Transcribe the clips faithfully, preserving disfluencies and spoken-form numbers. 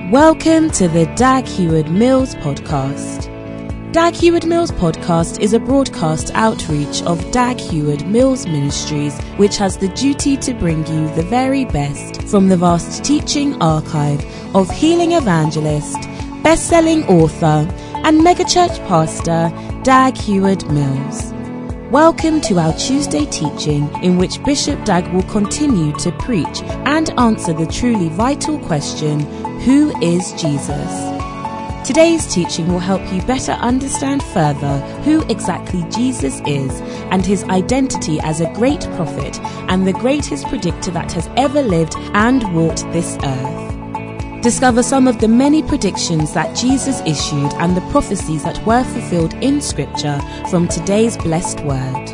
Welcome to the Dag Heward-Mills podcast. Dag Heward-Mills podcast is a broadcast outreach of Dag Heward-Mills Ministries, which has the duty to bring you the very best from the vast teaching archive of healing evangelist, best-selling author, and megachurch pastor Dag Heward-Mills. Welcome to our Tuesday teaching, in which Bishop Dag will continue to preach and answer the truly vital question, who is Jesus? Today's teaching will help you better understand further who exactly Jesus is and his identity as a great prophet and the greatest predictor that has ever lived and walked this earth. Discover some of the many predictions that Jesus issued and the prophecies that were fulfilled in Scripture from today's blessed word.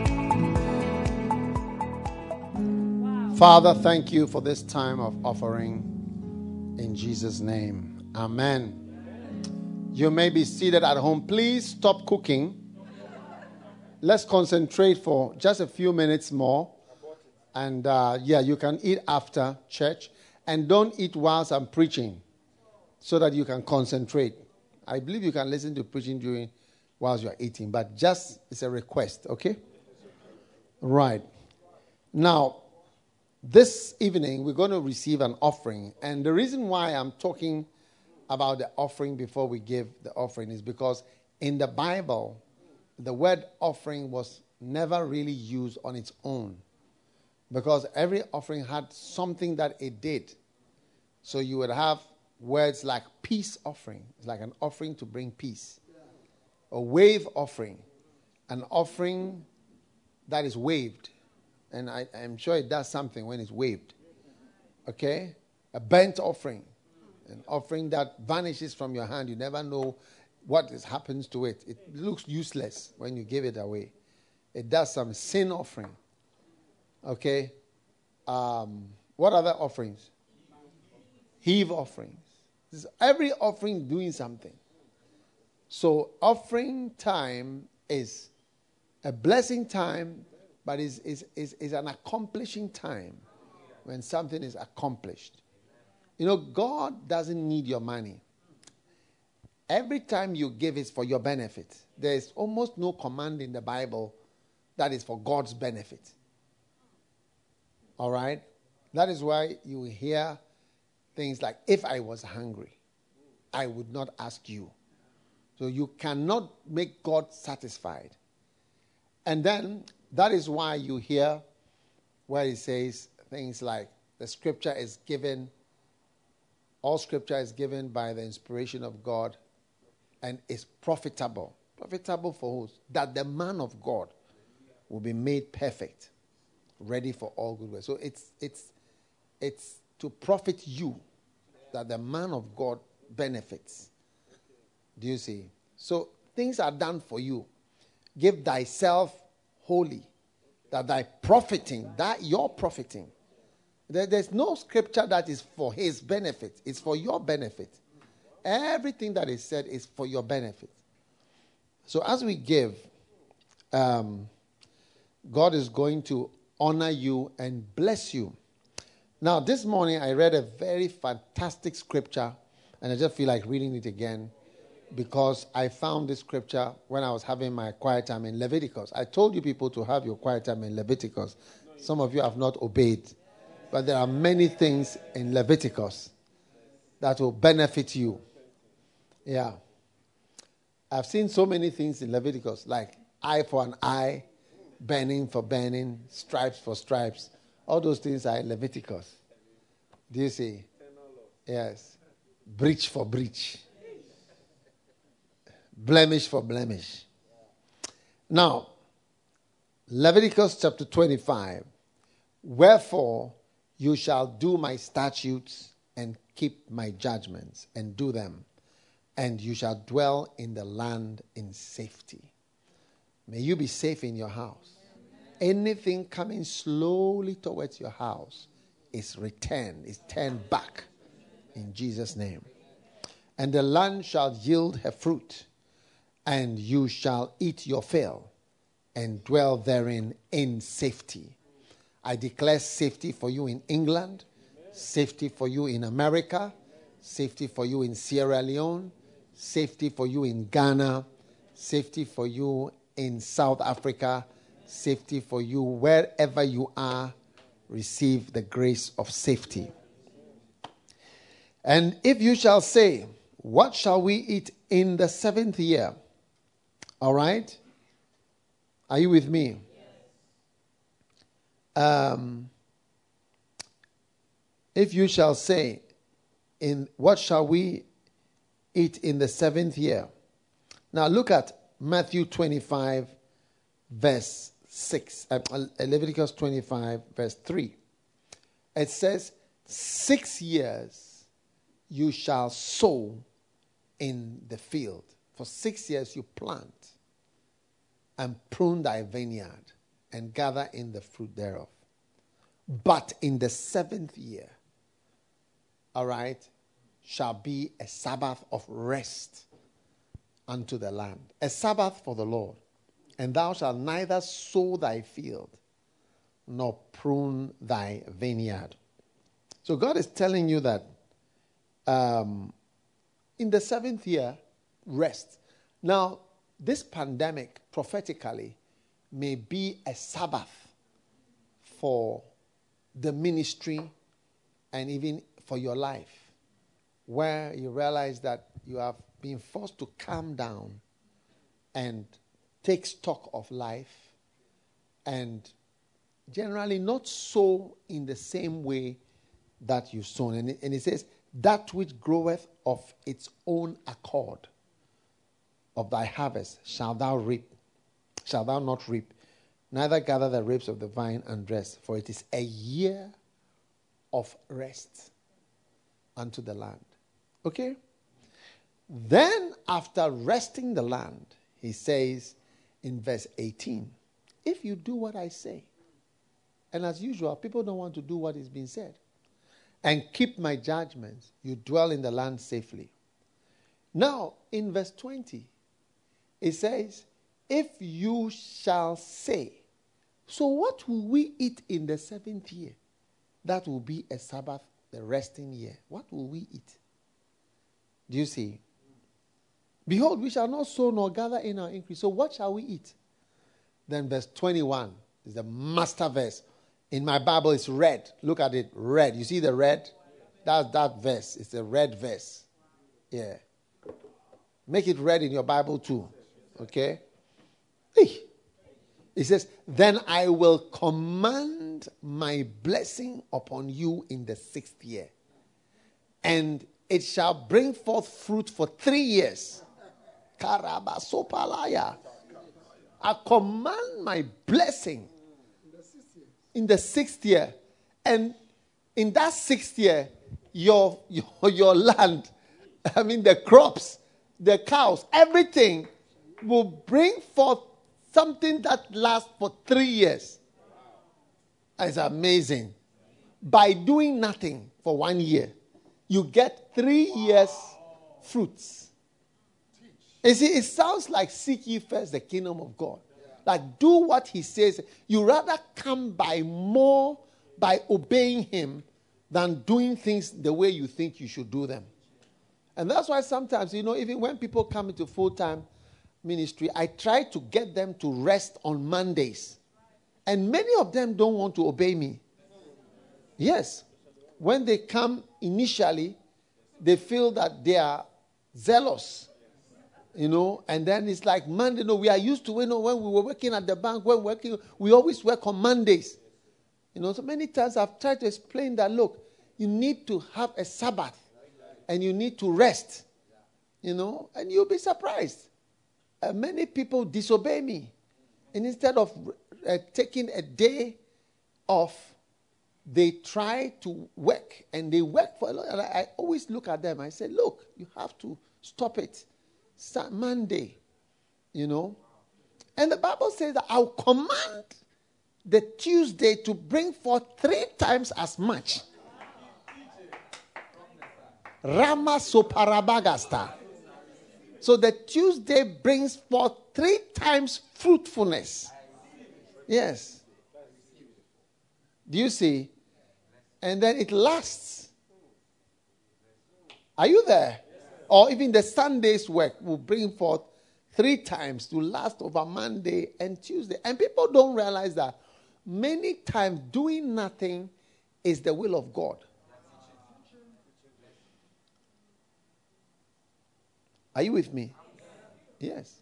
Father, thank you for this time of offering in Jesus' name. Amen. You may be seated at home. Please stop cooking. Let's concentrate for just a few minutes more. And uh, yeah, you can eat after church. And don't eat whilst I'm preaching so that you can concentrate. I believe you can listen to preaching during whilst you're eating. But just, it's a request, okay? Right. Now, this evening, we're going to receive an offering. And the reason why I'm talking about the offering before we give the offering is because in the Bible, the word offering was never really used on its own. Because every offering had something that it did. So you would have words like peace offering. It's like an offering to bring peace. A wave offering. An offering that is waved. And I, I'm sure it does something when it's waved. Okay? A burnt offering. An offering that vanishes from your hand. You never know what is, happens to it. It looks useless when you give it away. It does some sin offering. Okay? Um, what other offerings? Heave offerings. This is every offering doing something. So offering time is a blessing time, but is is is is an accomplishing time when something is accomplished. You know, God doesn't need your money. Every time you give is for your benefit. There is almost no command in the Bible that is for God's benefit. All right? That is why you hear things like, if I was hungry, I would not ask you. So you cannot make God satisfied. And then that is why you hear where he says things like, the scripture is given, all scripture is given by the inspiration of God and is profitable. Profitable for who? That the man of God will be made perfect, ready for all good works. So it's it's it's to profit you that the man of God benefits. Do you see? So things are done for you. Give thyself wholly, that thy profiting, that you're profiting. There, there's no scripture that is for his benefit. It's for your benefit. Everything that is said is for your benefit. So as we give, um, God is going to honor you and bless you. Now, this morning I read a very fantastic scripture, and I just feel like reading it again because I found this scripture when I was having my quiet time in Leviticus. I told you people to have your quiet time in Leviticus. Some of you have not obeyed, but there are many things in Leviticus that will benefit you. Yeah. I've seen so many things in Leviticus, like eye for an eye, burning for burning, stripes for stripes. All those things are in Leviticus. Do you see? Yes. Breach for breach. Blemish for blemish. Now, Leviticus chapter twenty-five. Wherefore you shall do my statutes and keep my judgments and do them, and you shall dwell in the land in safety. May you be safe in your house. Anything coming slowly towards your house is returned, is turned back in Jesus' name. And the land shall yield her fruit, and you shall eat your fill and dwell therein in safety. I declare safety for you in England, safety for you in America, Safety for you in Sierra Leone. Safety for you in Ghana. Safety for you in South Africa. Safety for you wherever you are. Receive the grace of safety. And if you shall say, what shall we eat in the seventh year? All right? Are you with me? Um, if you shall say, in what shall we eat in the seventh year? Now look at Matthew twenty-five, verse six. Uh, Leviticus twenty-five, verse three. It says, six years you shall sow in the field. For six years you plant and prune thy vineyard and gather in the fruit thereof. But in the seventh year, all right, shall be a Sabbath of rest unto the land. A Sabbath for the Lord. And thou shalt neither sow thy field nor prune thy vineyard. So God is telling you that um, in the seventh year, rest. Now, this pandemic, prophetically, may be a Sabbath for the ministry and even for your life, where you realize that you have been forced to calm down and take stock of life and generally not sow in the same way that you sown. And it, and it says, that which groweth of its own accord of thy harvest shalt thou reap, shalt thou not reap, neither gather the grapes of the vine and rest, for it is a year of rest unto the land. Okay? Then, after resting the land, he says in verse eighteen, if you do what I say, and as usual, people don't want to do what is being said, and keep my judgments, you dwell in the land safely. Now, in verse twenty, it says, if you shall say, so what will we eat in the seventh year? That will be a Sabbath, the resting year. What will we eat? Do you see? Behold, we shall not sow nor gather in our increase. So what shall we eat? Then verse twenty-one is the master verse. In my Bible, it's red. Look at it, red. You see the red? That's that verse. It's a red verse. Yeah. Make it red in your Bible too. Okay? It says, then I will command my blessing upon you in the sixth year. And it shall bring forth fruit for three years. Karabasopalaya. I command my blessing in the sixth year. And in that sixth year, your, your, your land, I mean the crops, the cows, everything will bring forth something that lasts for three years. It's amazing. By doing nothing for one year, you get three years fruits. You see, it sounds like seek ye first the kingdom of God. Like do what he says. You rather come by more by obeying him than doing things the way you think you should do them. And that's why sometimes, you know, even when people come into full-time ministry, I try to get them to rest on Mondays. And many of them don't want to obey me. Yes. When they come initially, they feel that they are zealous. You know, and then it's like Monday. No, we are used to, you know, when we were working at the bank, when working, we always work on Mondays. You know, so many times I've tried to explain that, look, you need to have a Sabbath and you need to rest. You know, and you'll be surprised. Uh, many people disobey me. And instead of uh, taking a day off, they try to work. And they work for a lot. And I, I always look at them. I say, look, you have to stop it. Monday, you know. And the Bible says that I'll command the Tuesday to bring forth three times as much. Rama soparabagasta. So the Tuesday brings forth three times fruitfulness. Yes. Do you see? And then it lasts Are you there? Or even the Sunday's work will bring forth three times to last over Monday and Tuesday. And people don't realize that many times doing nothing is the will of God. Are you with me? Yes.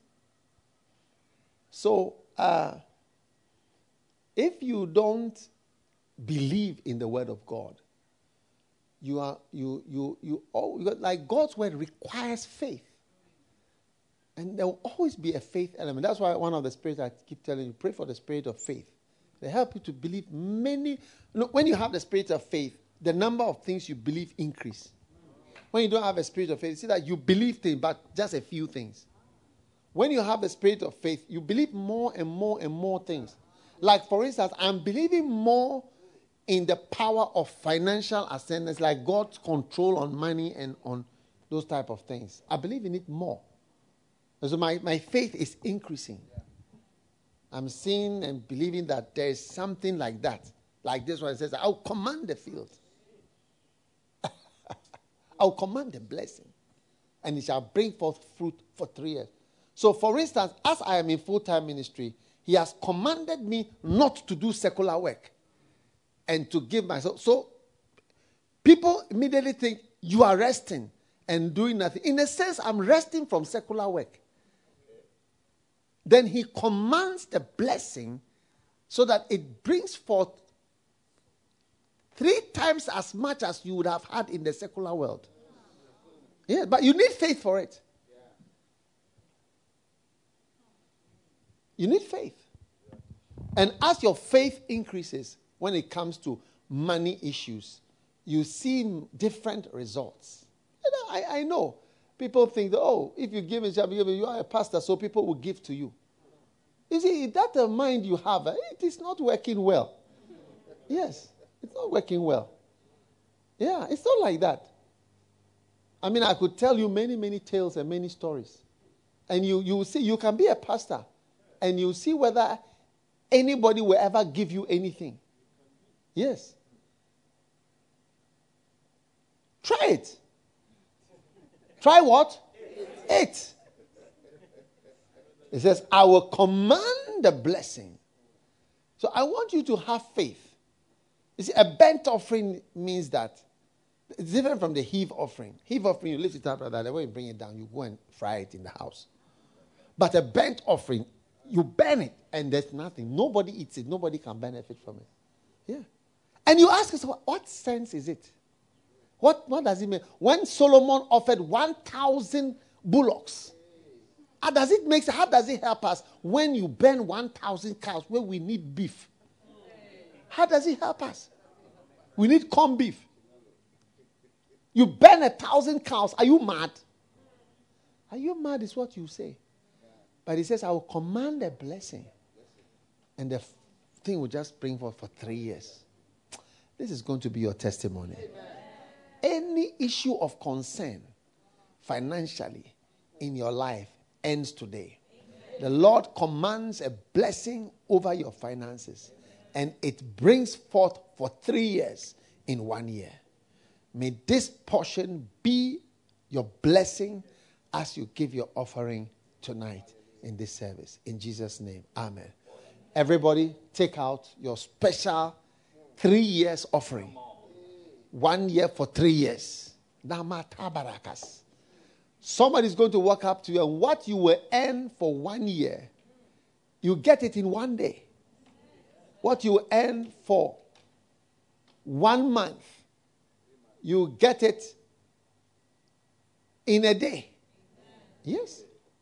So, uh, if you don't believe in the word of God, you are you you you all like God's word requires faith, and there will always be a faith element. That's why one of the spirits I keep telling you, pray for the spirit of faith. They help you to believe many. Look, when you have the spirit of faith, the number of things you believe increase. When you don't have a spirit of faith, see that you believe things, but just a few things. When you have the spirit of faith, you believe more and more and more things. Like, for instance, I'm believing more in the power of financial ascendance, like God's control on money and on those type of things. I believe in it more. So my, my faith is increasing. I'm seeing and believing that there is something like that. Like this one, it says, I'll command the field. I'll command the blessing. And it shall bring forth fruit for three years. So, for instance, as I am in full-time ministry, he has commanded me not to do secular work and to give myself. So, people immediately think you are resting and doing nothing. In a sense, I'm resting from secular work. Then he commands the blessing so that it brings forth three times as much as you would have had in the secular world. Yeah, but you need faith for it. You need faith. And as your faith increases when it comes to money issues, you see different results. You know, I, I know. People think that, oh, if you give, it shall be given. You are a pastor, so people will give to you. You see, that uh, mind you have, uh, it is not working well. Yes, it's not working well. Yeah, it's not like that. I mean, I could tell you many, many tales and many stories. And you, you will see, you can be a pastor, and you see whether anybody will ever give you anything. Yes. Try it. Try what? It. It says, I will command the blessing. So I want you to have faith. You see, a burnt offering means that it's different from the heave offering. Heave offering, you lift it up like that. When you bring it down, you go and fry it in the house. But a burnt offering, you burn it and there's nothing. Nobody eats it. Nobody can benefit from it. Yeah. And you ask yourself, what sense is it? What, what does it mean? When Solomon offered one thousand bullocks, how does it make How does it help us when you burn one thousand cows where we need beef? How does it help us? We need corn beef. You burn a thousand cows. Are you mad? Are you mad is what you say. But he says, I will command a blessing. And the thing will just bring forth for three years. This is going to be your testimony. Amen. Any issue of concern financially in your life ends today. Amen. The Lord commands a blessing over your finances. And it brings forth for three years in one year. May this portion be your blessing as you give your offering tonight in this service. In Jesus' name, amen. Everybody, take out your special three years offering. One year for three years. Somebody's going to walk up to you, and what you will earn for one year, you get it in one day. What you earn for one month, you get it in a day. Yes.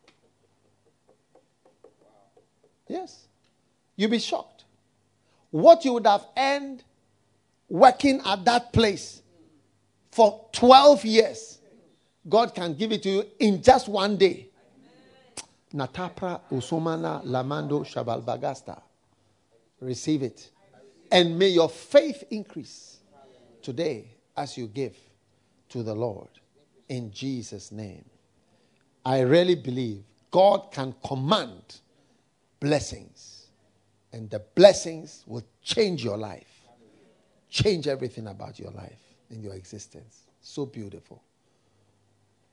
Yes. You'll be shocked. What you would have earned working at that place for twelve years, God can give it to you in just one day. Natapra usumana lamando shabalbagasta. Receive it. And may your faith increase today as you give to the Lord. In Jesus' name. I really believe God can command blessings. And the blessings will change your life. Change everything about your life and your existence. So beautiful.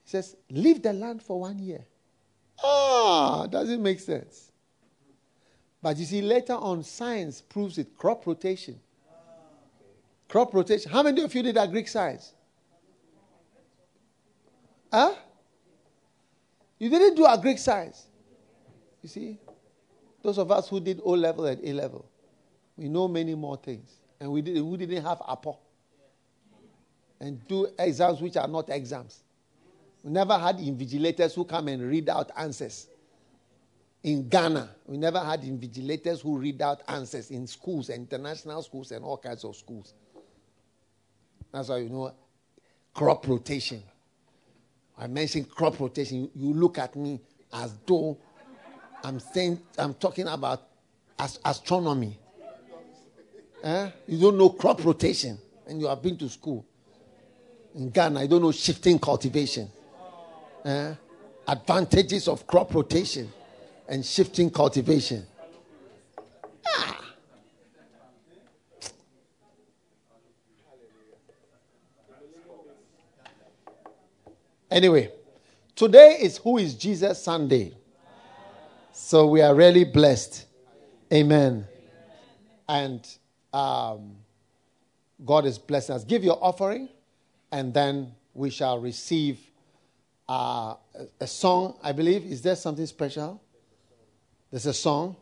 He says, leave the land for one year. Ah, doesn't make sense. But you see, later on, science proves it. Crop rotation. Crop rotation. How many of you did Greek science? Huh? You didn't do Greek science. You see? Those of us who did O level and A level, we know many more things. And we did, who didn't have A P O. And do exams which are not exams. We never had invigilators who come and read out answers. In Ghana, we never had invigilators who read out answers in schools, international schools, and all kinds of schools. That's why you know crop rotation. I mentioned crop rotation. You, you look at me as though I'm saying I'm talking about as, astronomy. Eh? You don't know crop rotation, and you have been to school. In Ghana, you don't know shifting cultivation. Eh? Advantages of crop rotation and shifting cultivation. Ah. Anyway, today is Who is Jesus Sunday. So we are really blessed. Amen. And um, God is blessing us. Give your offering, and then we shall receive uh, a, a song, I believe. Is there something special? There's a song.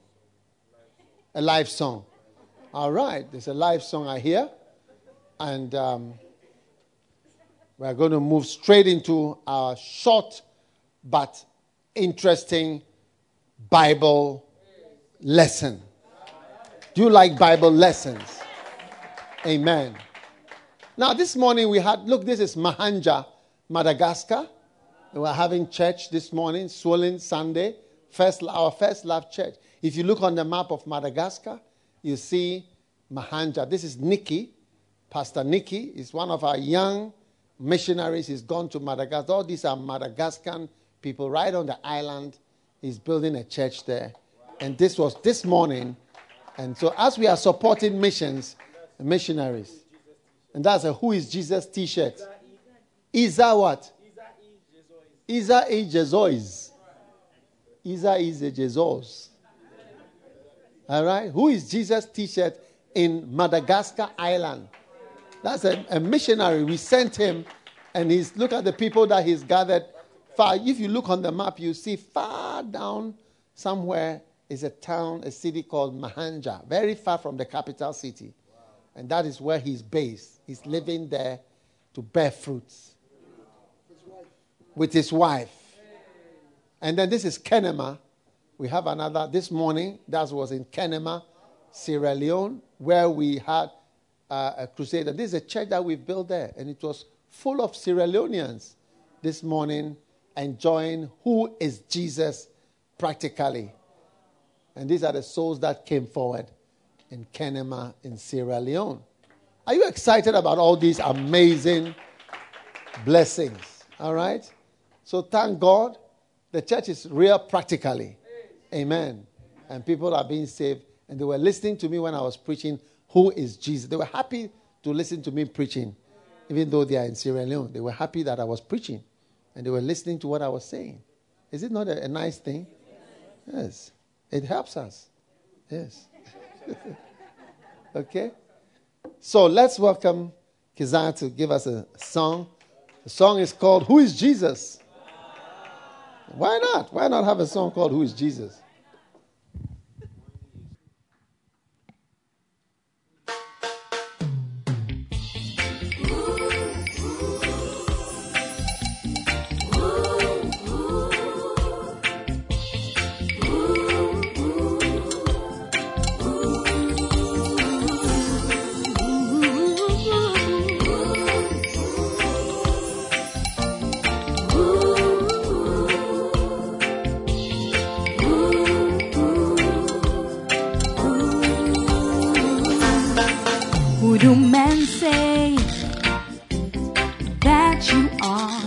A live song. All right. There's a live song I hear. And um, we're going to move straight into our short but interesting Bible lesson. Do you like Bible lessons? Amen. Now, this morning we had, look, this is Mahanja, Madagascar. We were having church this morning, Swollen Sunday, first, our first love church. If you look on the map of Madagascar, you see Mahanja. This is Nikki. Pastor Nikki is one of our young missionaries. He's gone to Madagascar. All these are Madagascan people right on the island. He's building a church there. And this was this morning. And so as we are supporting missions, missionaries, and that's a Who is Jesus t-shirt. Isa what? Isa e Jesus. Isa is a Jesus. All right? Who is Jesus t-shirt in Madagascar Island? That's a, a missionary. We sent him, and he's look at the people that he's gathered far. If you look on the map, you see far down somewhere is a town, a city called Mahanja, very far from the capital city. And that is where he's based. He's living there to bear fruits with his wife. And then this is Kenema. We have another this morning. That was in Kenema, Sierra Leone, where we had uh, a crusade. And this is a church that we built there. And it was full of Sierra Leoneans this morning enjoying Who is Jesus practically. And these are the souls that came forward in Kenema in Sierra Leone. Are you excited about all these amazing blessings? All right? So thank God. The church is real practically. Amen. And people are being saved. And they were listening to me when I was preaching, Who is Jesus? They were happy to listen to me preaching. Even though they are in Sierra Leone, they were happy that I was preaching. And they were listening to what I was saying. Is it not a, a nice thing? Yes. It helps us. Yes. Okay? So let's welcome Kizan to give us a song. The song is called Who is Jesus? Why not? Why not have a song called Who is Jesus? Who do men say that you are?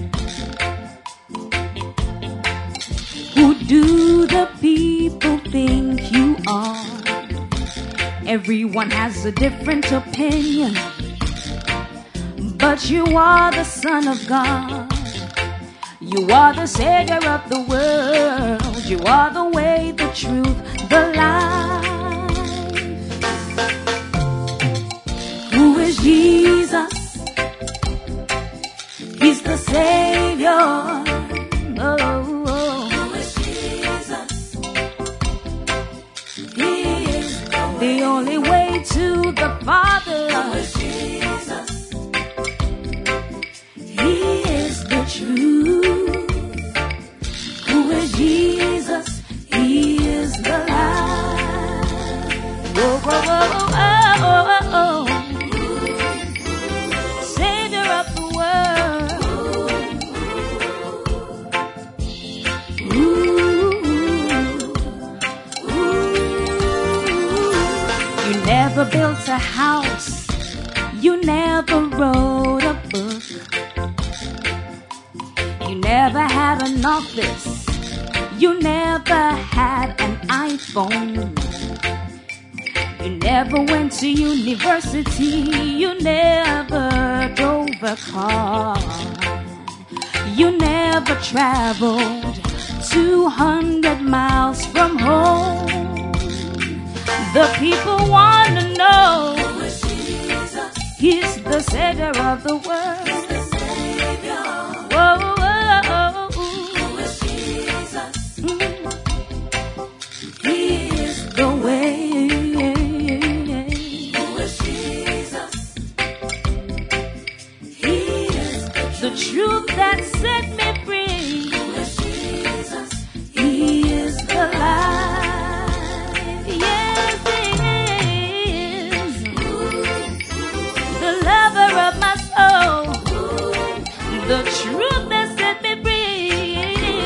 Who do the people think you are? Everyone has a different opinion, but you are the Son of God. You are the Savior of the world. You are the way, the truth, the life. Who is Jesus? He's the Savior. Oh, oh. Who is Jesus? He is the only way to the Father. Who is Jesus? He is the truth. Who is Jesus? He is the life. Oh, oh, oh, oh, oh, oh. Savior of the world. Ooh, ooh. You never built a house. You never wrote a book. You never had an office. You never had an iPhone. You never went to university. You never drove a car. You never traveled two hundred miles from home. The people want to know, He's the Savior of the world. Whoa, whoa, whoa. Who is Jesus? Mm. He is the way. Who is Jesus? He is the truth that set me free. Who is Jesus? He is the life. Yes, He is the lover of my soul. The truth that set me free.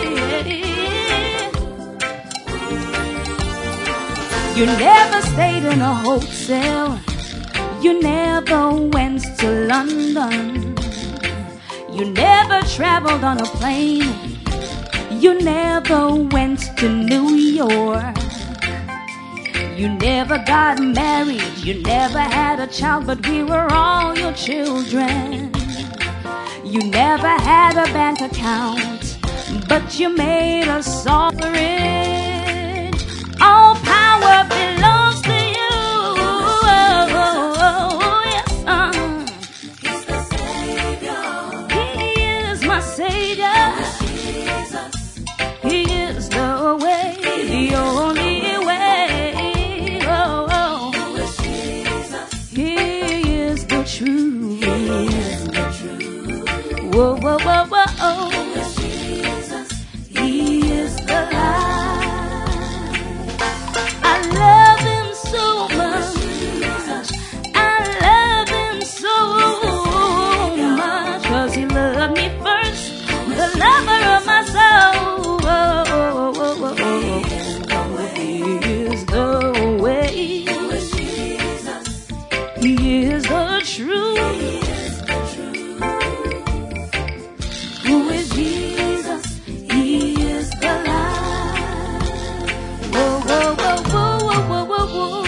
You never stayed in a hotel. You never went to London. You never traveled on a plane. You never went to New York. You never got married. You never had a child, but we were all your children. You never had a bank account, but you made us sovereign. All power belongs to you. Oh, oh, oh, yes, uh. He's the Savior. He is my Savior. Jesus. He is the way, the only way. Oh, oh. Who is Jesus? He is the truth. He is the truth. Whoa, whoa, whoa, whoa, oh. Who is Jesus? He is the light. I love Him so much. I love Him so much. Cause He loved me first. The lover of my soul. Oh, oh, oh, oh, oh. He is the way. Who is Jesus? He is the truth. Who is Jesus? He is the light. Whoa, whoa, whoa, whoa, whoa, whoa, whoa.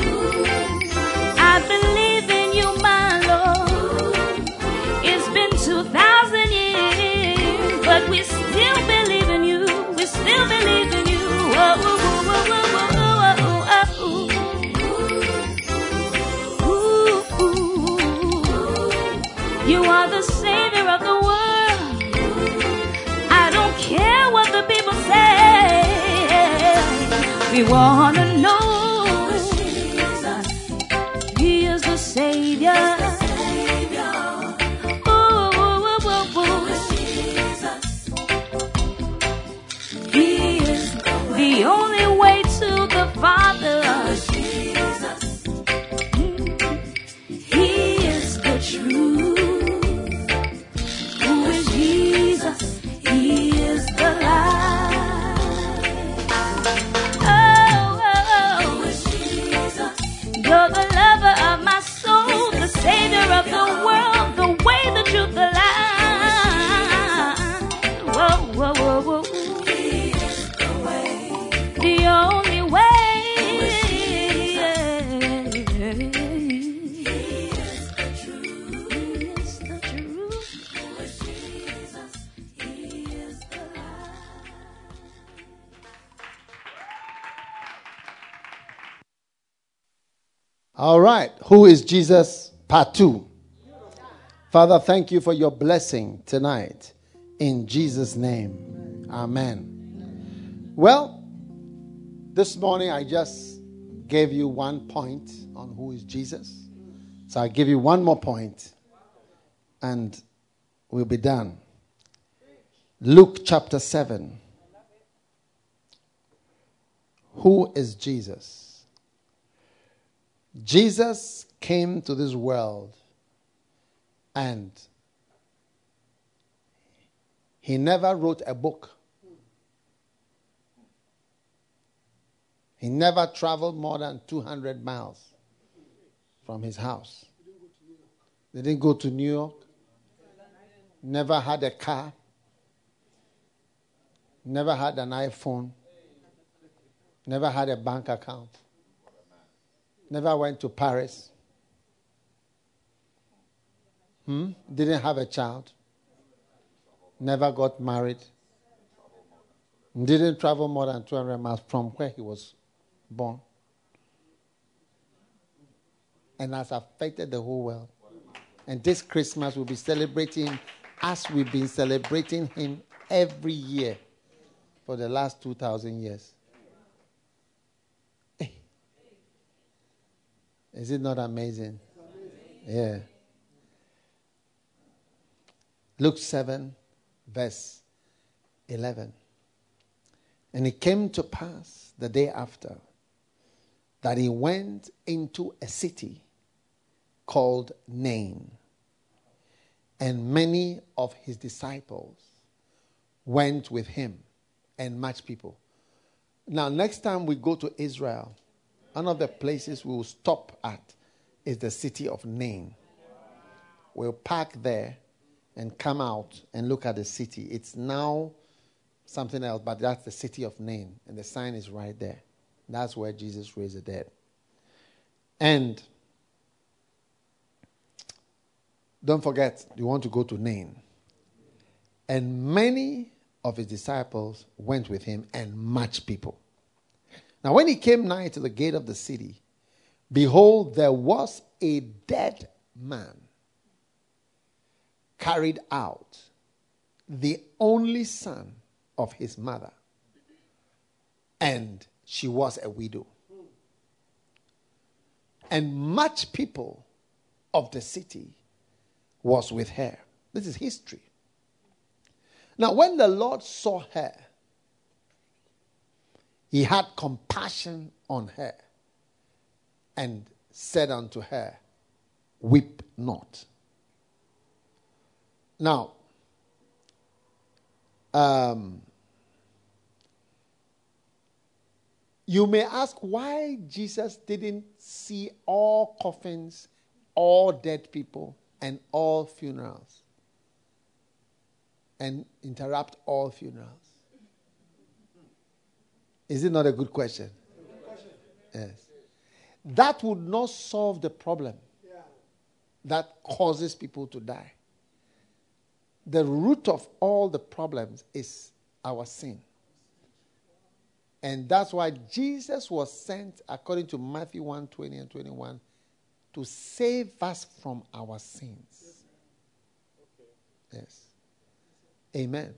I believe in you, my Lord. It's been two thousand years, but we still believe in you. We still believe in you. Whoa, whoa, whoa, whoa, whoa, whoa, whoa. Ooh, ooh. You are the Savior of the world. I don't care what the people say. We want to know He is the Savior. Oh, oh, oh, oh. He is the only way to the Father. He is the truth. Who is Jesus? He is the light. Oh, oh, oh. You're the lover of my soul, the Savior. All right. Who is Jesus? Part two. Father, thank you for your blessing tonight. In Jesus' name. Amen. Well, this morning I just gave you one point on who is Jesus. So I'll give you one more point and we'll be done. Luke chapter seven. Who is Jesus? Jesus came to this world and he never wrote a book. He never traveled more than two hundred miles from his house. They didn't go to New York. Never had a car. Never had an iPhone. Never had a bank account. Never went to Paris. Hmm? Didn't have a child. Never got married. Didn't travel more than two hundred miles from where he was born. And has affected the whole world. And this Christmas we'll be celebrating as we've been celebrating him every year for the last two thousand years. Is it not amazing? Yeah. Luke seven, verse eleven. And it came to pass the day after that he went into a city called Nain. And many of his disciples went with him, and much people. Now, next time we go to Israel, one of the places we will stop at is the city of Nain. We'll park there and come out and look at the city. It's now something else, but that's the city of Nain. And the sign is right there. That's where Jesus raised the dead. And don't forget, you want to go to Nain. And many of his disciples went with him, and much people. Now when he came nigh to the gate of the city, behold, there was a dead man carried out, the only son of his mother, and she was a widow. And much people of the city was with her. This is history. Now when the Lord saw her, he had compassion on her and said unto her, weep not. Now, um, you may ask why Jesus didn't see all coffins, all dead people, and all funerals, and interrupt all funerals. Is it not a good question? Good question. Yes. That would not solve the problem yeah. that causes people to die. The root of all the problems is our sin. And that's why Jesus was sent, according to Matthew one, twenty and twenty-one, to save us from our sins. Yes. Amen.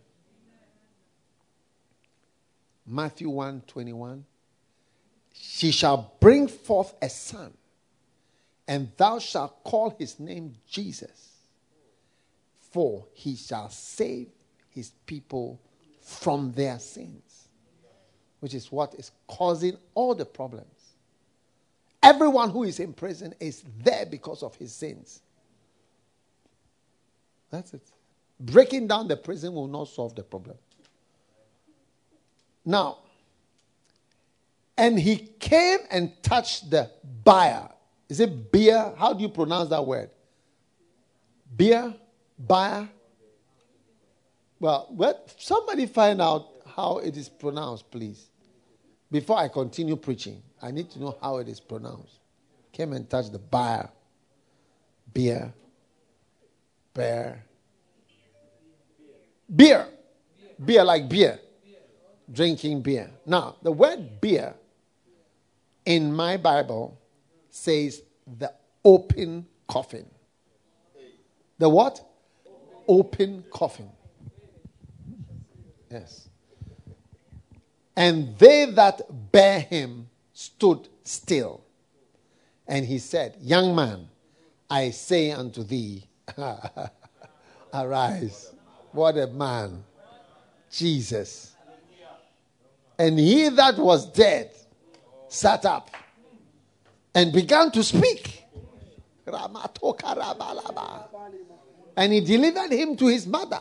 Matthew one, twenty-one. She shall bring forth a son, and thou shalt call his name Jesus, for he shall save his people from their sins, which is what is causing all the problems. Everyone who is in prison is there because of his sins. That's it. Breaking down the prison will not solve the problem. Now, and he came and touched the bier. Is it beer? How do you pronounce that word? Beer? Bier? Well, what, somebody find out how it is pronounced, please. Before I continue preaching, I need to know how it is pronounced. Came and touched the bier. Beer. Bear. Beer. Beer like beer. Drinking beer. Now, the word beer in my Bible says the open coffin. The what? Open coffin. Yes. And they that bare him stood still. And he said, young man, I say unto thee, arise. What a man. Jesus. And he that was dead sat up and began to speak. And he delivered him to his mother.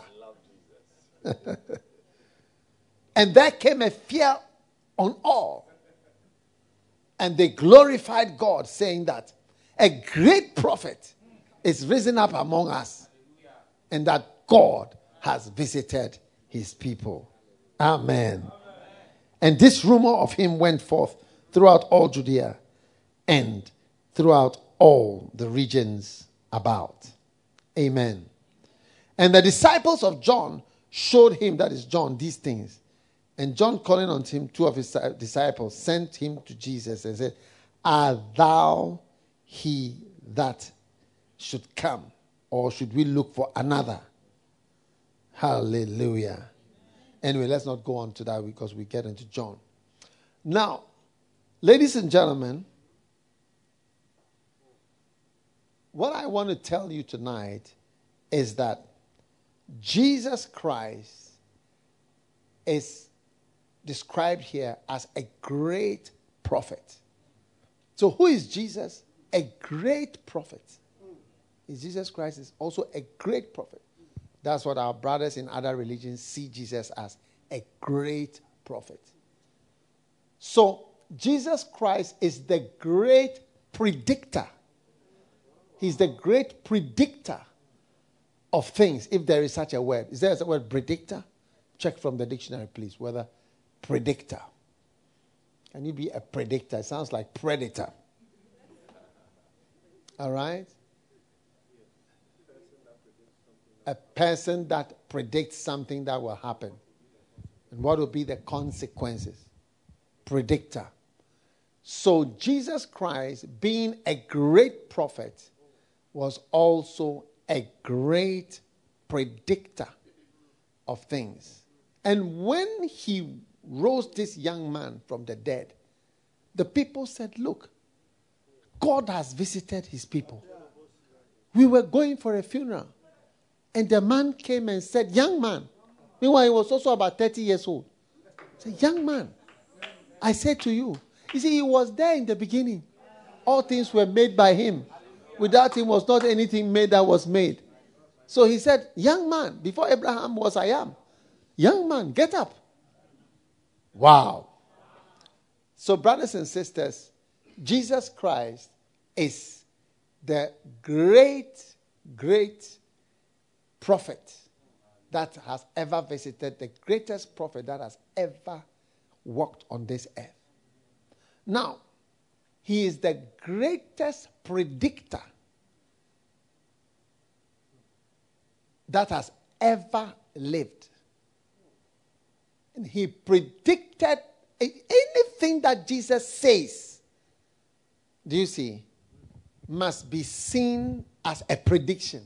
And there came a fear on all. And they glorified God, saying that a great prophet is risen up among us, and that God has visited his people. Amen. And this rumor of him went forth throughout all Judea and throughout all the regions about. Amen. And the disciples of John showed him, that is John, these things. And John, calling unto him two of his disciples, sent him to Jesus and said, art thou he that should come, or should we look for another? Hallelujah. Anyway, let's not go on to that because we get into John. Now, ladies and gentlemen, what I want to tell you tonight is that Jesus Christ is described here as a great prophet. So who is Jesus? A great prophet. Is Jesus Christ is also a great prophet. That's what our brothers in other religions see Jesus as, a great prophet. So Jesus Christ is the great predictor. He's the great predictor of things, if there is such a word. Is there a word predictor? Check from the dictionary, please, whether predictor. Can you be a predictor? It sounds like predator. All right? A person that predicts something that will happen. And what will be the consequences? Predictor. So Jesus Christ, being a great prophet, was also a great predictor of things. And when he rose this young man from the dead, the people said, look, God has visited his people. We were going for a funeral. And the man came and said, young man. Meanwhile, he was also about thirty years old. He said, young man, I said to you. You see, he was there in the beginning. All things were made by him. Without him was not anything made that was made. So he said, young man, before Abraham was, I am. Young man, get up. Wow. So brothers and sisters, Jesus Christ is the great, great prophet that has ever visited, the greatest prophet that has ever walked on this earth. Now, he is the greatest predictor that has ever lived. And he predicted anything that Jesus says, do you see, must be seen as a prediction.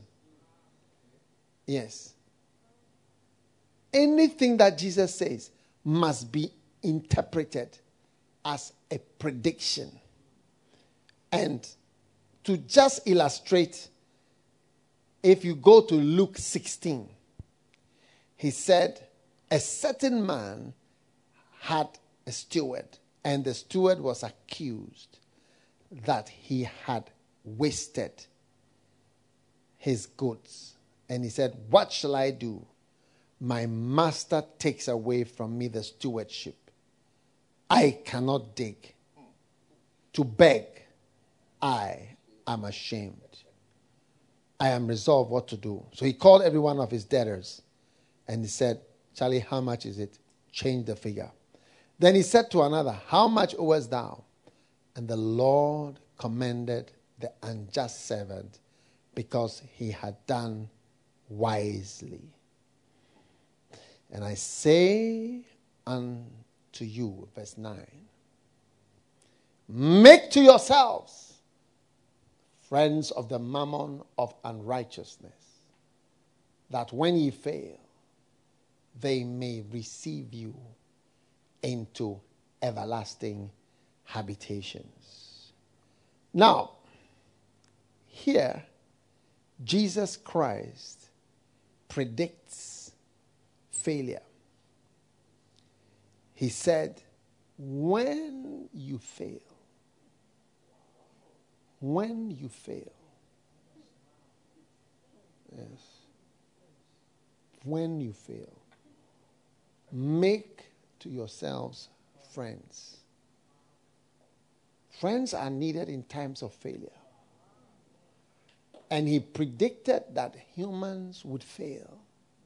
Yes. Anything that Jesus says must be interpreted as a prediction. And to just illustrate, if you go to Luke sixteen, he said, a certain man had a steward, and the steward was accused that he had wasted his goods. And he said, what shall I do? My master takes away from me the stewardship. I cannot dig. To beg, I am ashamed. I am resolved what to do. So he called every one of his debtors, and he said, Charlie, how much is it? Change the figure. Then he said to another, how much owest thou? And the Lord commended the unjust servant because he had done wisely. And I say unto you, verse nine, make to yourselves friends of the mammon of unrighteousness, that when ye fail, they may receive you into everlasting habitations. Now, here, Jesus Christ predicts failure. He said, when you fail, when you fail, yes, when you fail, make to yourselves friends. Friends are needed in times of failure. And he predicted that humans would fail.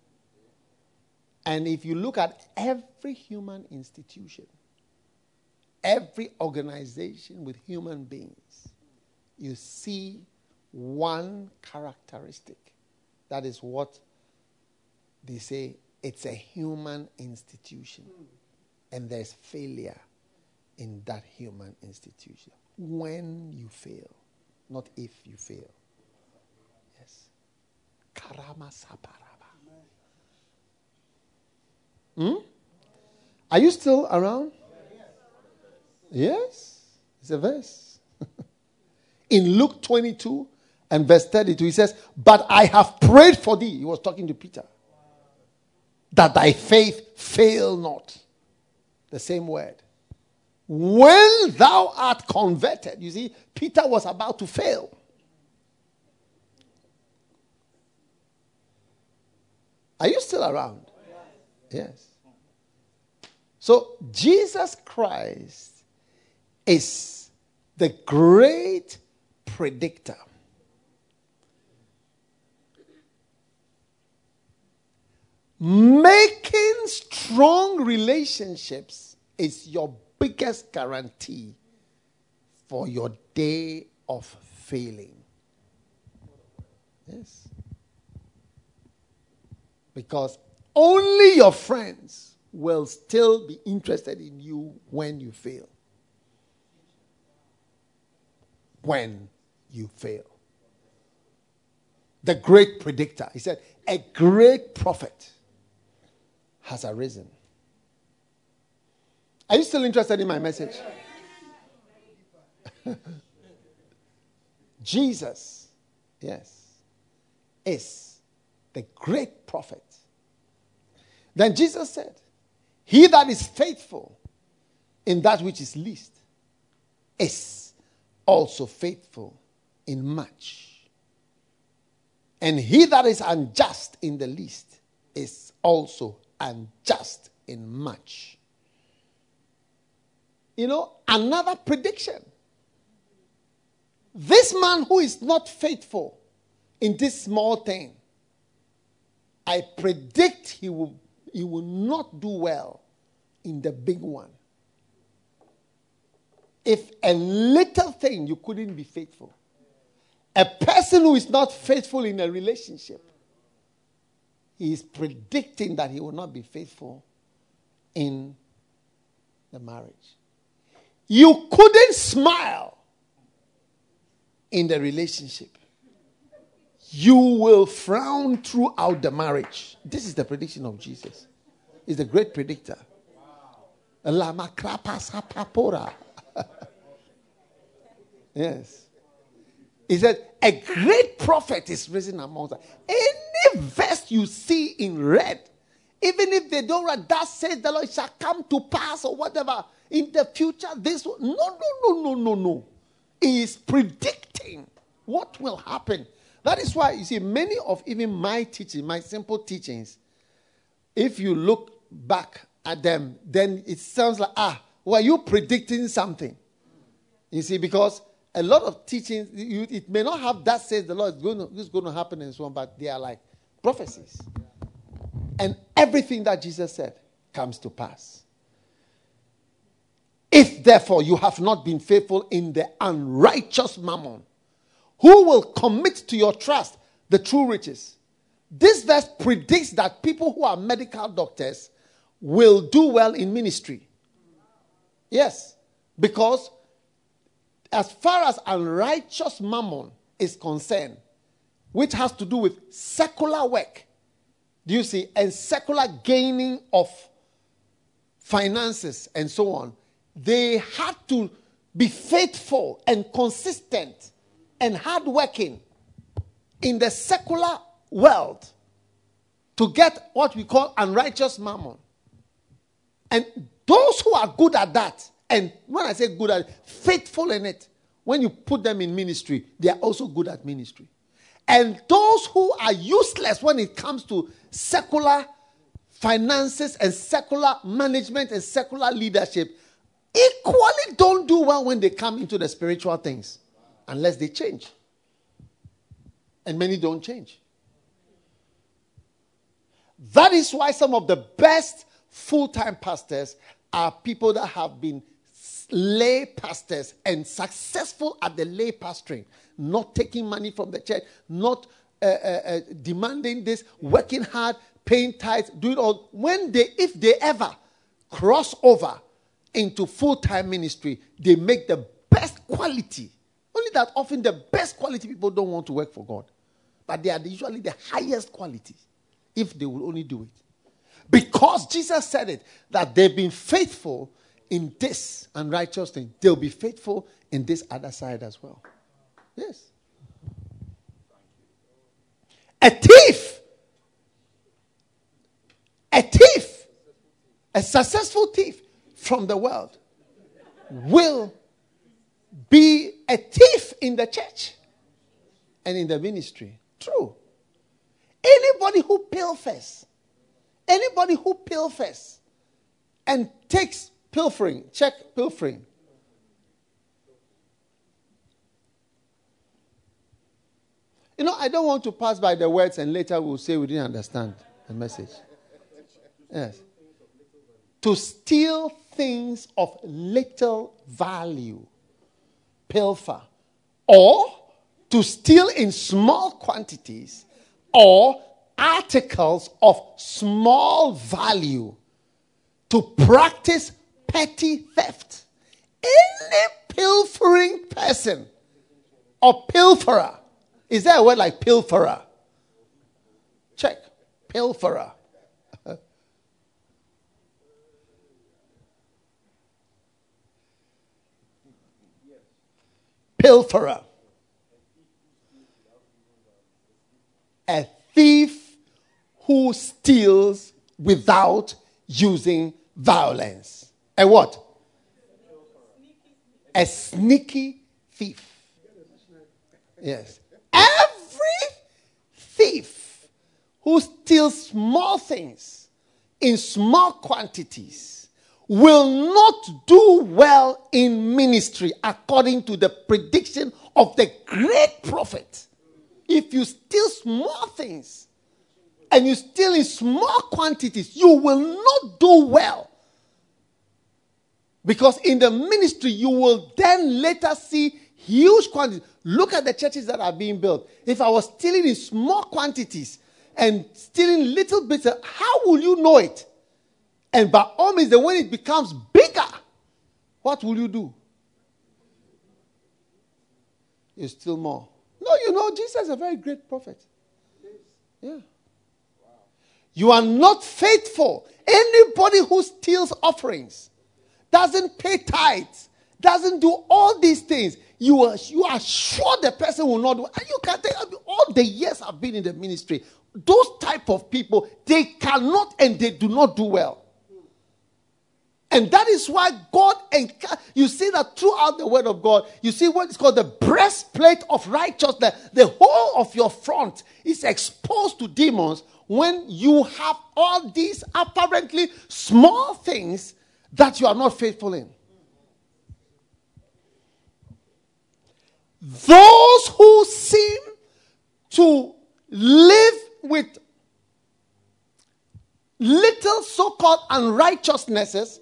And if you look at every human institution, every organization with human beings, you see one characteristic. That is what they say, it's a human institution. And there's failure in that human institution. When you fail, not if you fail. Yes. Karama saparaba. Hmm? Are you still around? Yes. It's a verse. In Luke twenty-two and verse thirty-two, he says, but I have prayed for thee. He was talking to Peter. That thy faith fail not. The same word. When thou art converted. You see, Peter was about to fail. Are you still around? Yes. So, Jesus Christ is the great predictor. Making strong relationships is your biggest guarantee for your day of failing. Yes. Because only your friends will still be interested in you when you fail. When you fail. The great predictor. He said, a great prophet has arisen. Are you still interested in my message? Jesus, yes, is the great prophet. Then Jesus said, he that is faithful in that which is least is also faithful in much. And he that is unjust in the least is also unjust in much. You know, another prediction. This man who is not faithful in this small thing, I predict he will, he will not do well in the big one. If a little thing you couldn't be faithful, a person who is not faithful in a relationship, he is predicting that he will not be faithful in the marriage. You couldn't smile in the relationship. You will frown throughout the marriage. This is the prediction of Jesus. He's the great predictor. Yes. He said, a great prophet is risen amongst us. Any verse you see in red, even if they don't write, that says the Lord shall come to pass or whatever, in the future, this will, no, no, no, no, no, no. He is predicting what will happen. That is why, you see, many of even my teaching, my simple teachings, if you look back at them, then it sounds like, ah, were you predicting something? You see, because a lot of teachings, you, it may not have that says the Lord is going to, this is going to happen and so on, but they are like prophecies. And everything that Jesus said comes to pass. If therefore you have not been faithful in the unrighteous mammon, who will commit to your trust the true riches? This verse predicts that people who are medical doctors will do well in ministry. Yes, because as far as unrighteous mammon is concerned, which has to do with secular work, do you see, and secular gaining of finances and so on, they had to be faithful and consistent and hardworking in the secular world to get what we call unrighteous mammon. And those who are good at that, and when I say good at it, faithful in it, when you put them in ministry, they are also good at ministry. And those who are useless when it comes to secular finances and secular management and secular leadership equally don't do well when they come into the spiritual things unless they change. And many don't change. That is why some of the best full-time pastors are people that have been lay pastors and successful at the lay pastoring, not taking money from the church, not uh, uh, uh, demanding this, working hard, paying tithes, doing all. When they, if they ever cross over into full-time ministry, they make the best quality. Only that often the best quality people don't want to work for God. But they are usually the highest quality if they will only do it. Because Jesus said it, that they've been faithful in this unrighteous thing. They'll be faithful in this other side as well. Yes. A thief. A thief. A successful thief from the world will be a thief in the church and in the ministry. True. Anybody who pilfers, anybody who pilfers and takes pilfering, check pilfering. You know, I don't want to pass by the words and later we'll say we didn't understand the message. Yes. To steal things of little value, pilfer, or to steal in small quantities, or articles of small value, to practice petty theft. Any pilfering person or pilferer. Is there a word like pilferer? Check. Pilferer. Pilferer. A thief who steals without using violence. A what? A sneaky thief. Yes. Every thief who steals small things in small quantities will not do well in ministry according to the prediction of the great prophet. If you steal small things and you steal in small quantities, you will not do well. Because in the ministry, you will then later see huge quantities. Look at the churches that are being built. If I was stealing in small quantities and stealing little bits, how will you know it? And by all means, when it becomes bigger, what will you do? You steal more. No, you know, Jesus is a very great prophet. Yeah. You are not faithful. Anybody who steals offerings, doesn't pay tithes, doesn't do all these things, you are, you are sure the person will not do it. And you can tell all the years I've been in the ministry, those type of people, they cannot and they do not do well. And that is why God, and you see that throughout the word of God, you see what is called the breastplate of righteousness. The whole of your front is exposed to demons when you have all these apparently small things that you are not faithful in. Those who seem to live with little so-called unrighteousnesses,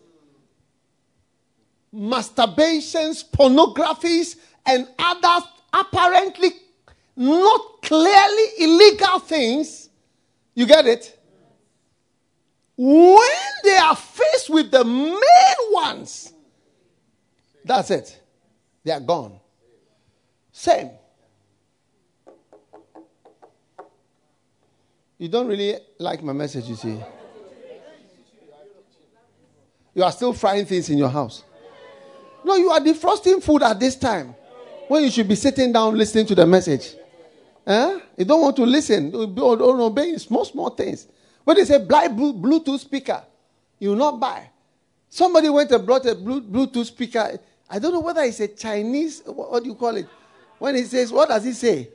masturbations, pornographies, and other apparently not clearly illegal things, you get it? When they are faced with the main ones, that's it. They are gone. Same. You don't really like my message, you see. You are still frying things in your house. No, you are defrosting food at this time when you should be sitting down listening to the message. Huh? You don't want to listen. Don't obey small, small things. When they say buy Bluetooth speaker, you will not buy. Somebody went and brought a Bluetooth speaker. I don't know whether it's a Chinese, what do you call it? When he says, what does he say?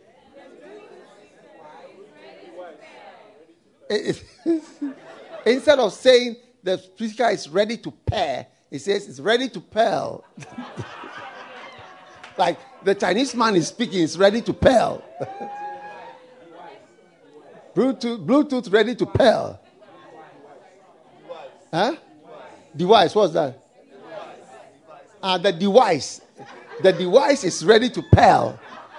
Instead of saying the speaker is ready to pair, he says it's ready to pearl. Like the Chinese man is speaking, it's ready to pearl. Bluetooth, Bluetooth ready to pearl. Huh? Device, what's that? Ah, uh, the device. The device is ready to pearl.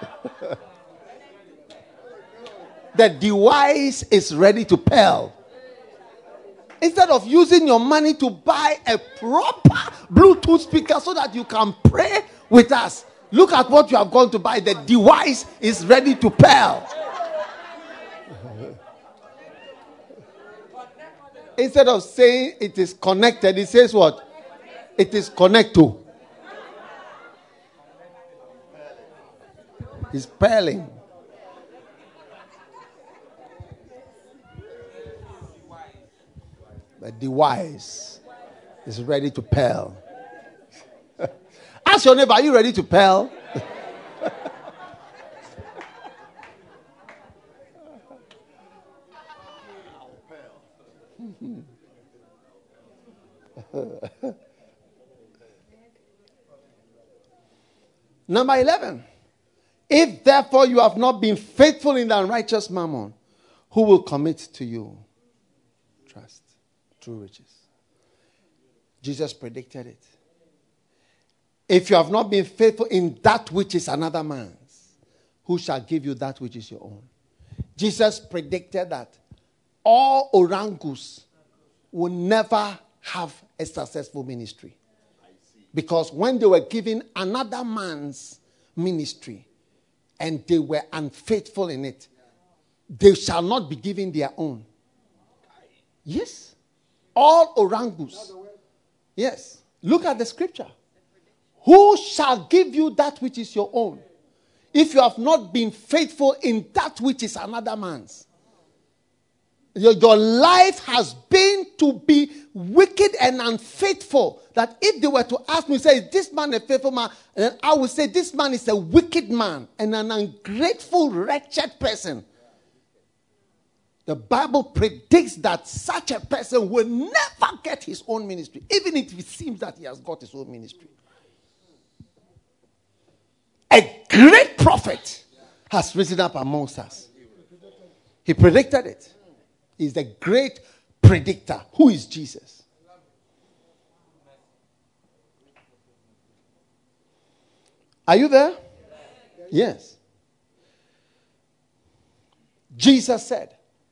The device is ready to pearl. Instead of using your money to buy a proper Bluetooth speaker so that you can pray with us, look at what you have gone to buy. The device is ready to pearl. Instead of saying it is connected, it says what? It is connected. It's pearling. The device is ready to pearl. Ask your neighbor, are you ready to pearl? Number eleven. If therefore you have not been faithful in the unrighteous mammon, who will commit to you trust, true riches? Jesus predicted it. If you have not been faithful in that which is another man's, who shall give you that which is your own? Jesus predicted that all orangus will never have a successful ministry. Because when they were given another man's ministry and they were unfaithful in it, they shall not be given their own. Yes. All orangus. Yes. Look at the scripture. Who shall give you that which is your own, if you have not been faithful in that which is another man's? Your, your life has been to be wicked and unfaithful. That if they were to ask me, say, is this man a faithful man? And I would say, this man is a wicked man and an ungrateful, wretched person. The Bible predicts that such a person will never get his own ministry, even if it seems that he has got his own ministry. A great prophet has risen up amongst us. He predicted it. He's the great predictor. Who is Jesus? Are you there? Yes. Jesus said,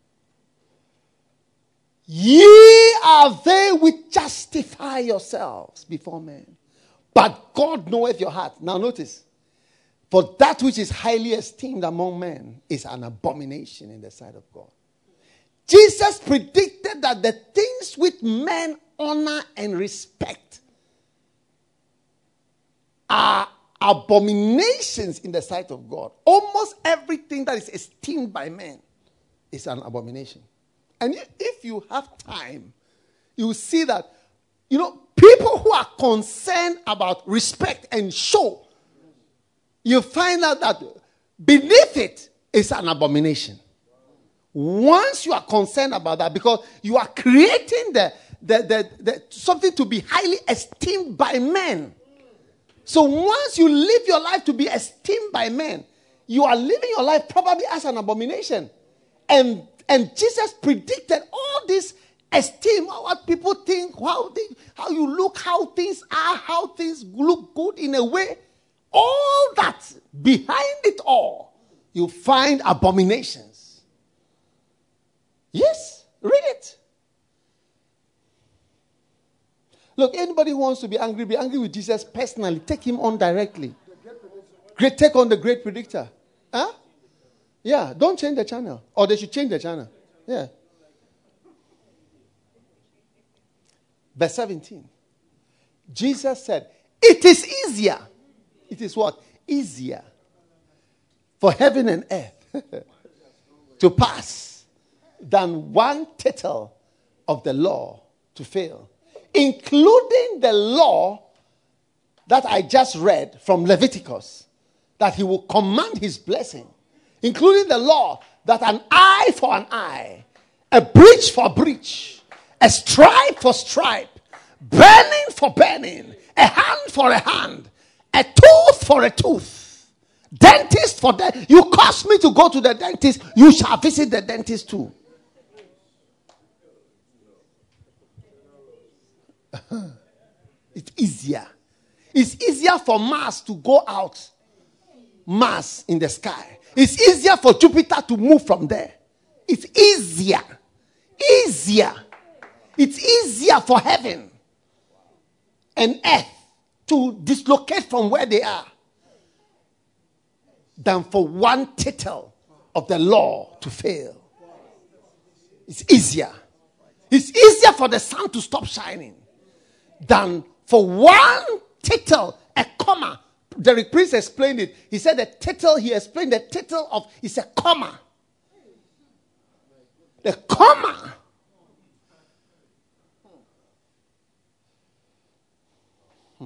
ye are they which justify yourselves before men, but God knoweth your heart. Now notice, for that which is highly esteemed among men is an abomination in the sight of God. Jesus predicted that the things which men honor and respect are abominations in the sight of God. Almost everything that is esteemed by men is an abomination. And if you have time, you will see that, you know, people who are concerned about respect and show, you find out that beneath it is an abomination. Once you are concerned about that, because you are creating the, the, the, the something to be highly esteemed by men. So once you live your life to be esteemed by men, you are living your life probably as an abomination. And and Jesus predicted all this esteem, what people think, how they, how you look, how things are, how things look good in a way. All that, behind it all, you find abominations. Yes, read it. Look, anybody who wants to be angry, be angry with Jesus personally. Take him on directly. Great, take on the great predictor. Huh? Yeah, don't change the channel. Or they should change the channel. Yeah. Verse seventeen. Jesus said, it is easier. It is what? Easier for heaven and earth to pass than one tittle of the law to fail, including the law that I just read from Leviticus, that he will command his blessing, including the law that an eye for an eye, a breach for breach, a stripe for stripe, burning for burning, a hand for a hand, a tooth for a tooth, dentist for that. You caused me to go to the dentist, you shall visit the dentist too. It's easier. It's easier for Mars to go out. Mars in the sky. It's easier for Jupiter to move from there. It's easier. Easier. It's easier for heaven and earth to dislocate from where they are than for one tittle of the law to fail. It's easier. It's easier for the sun to stop shining than for one tittle, a comma. Derek Prince explained it. He said the tittle, he explained the tittle of, is a comma. The comma. Hmm.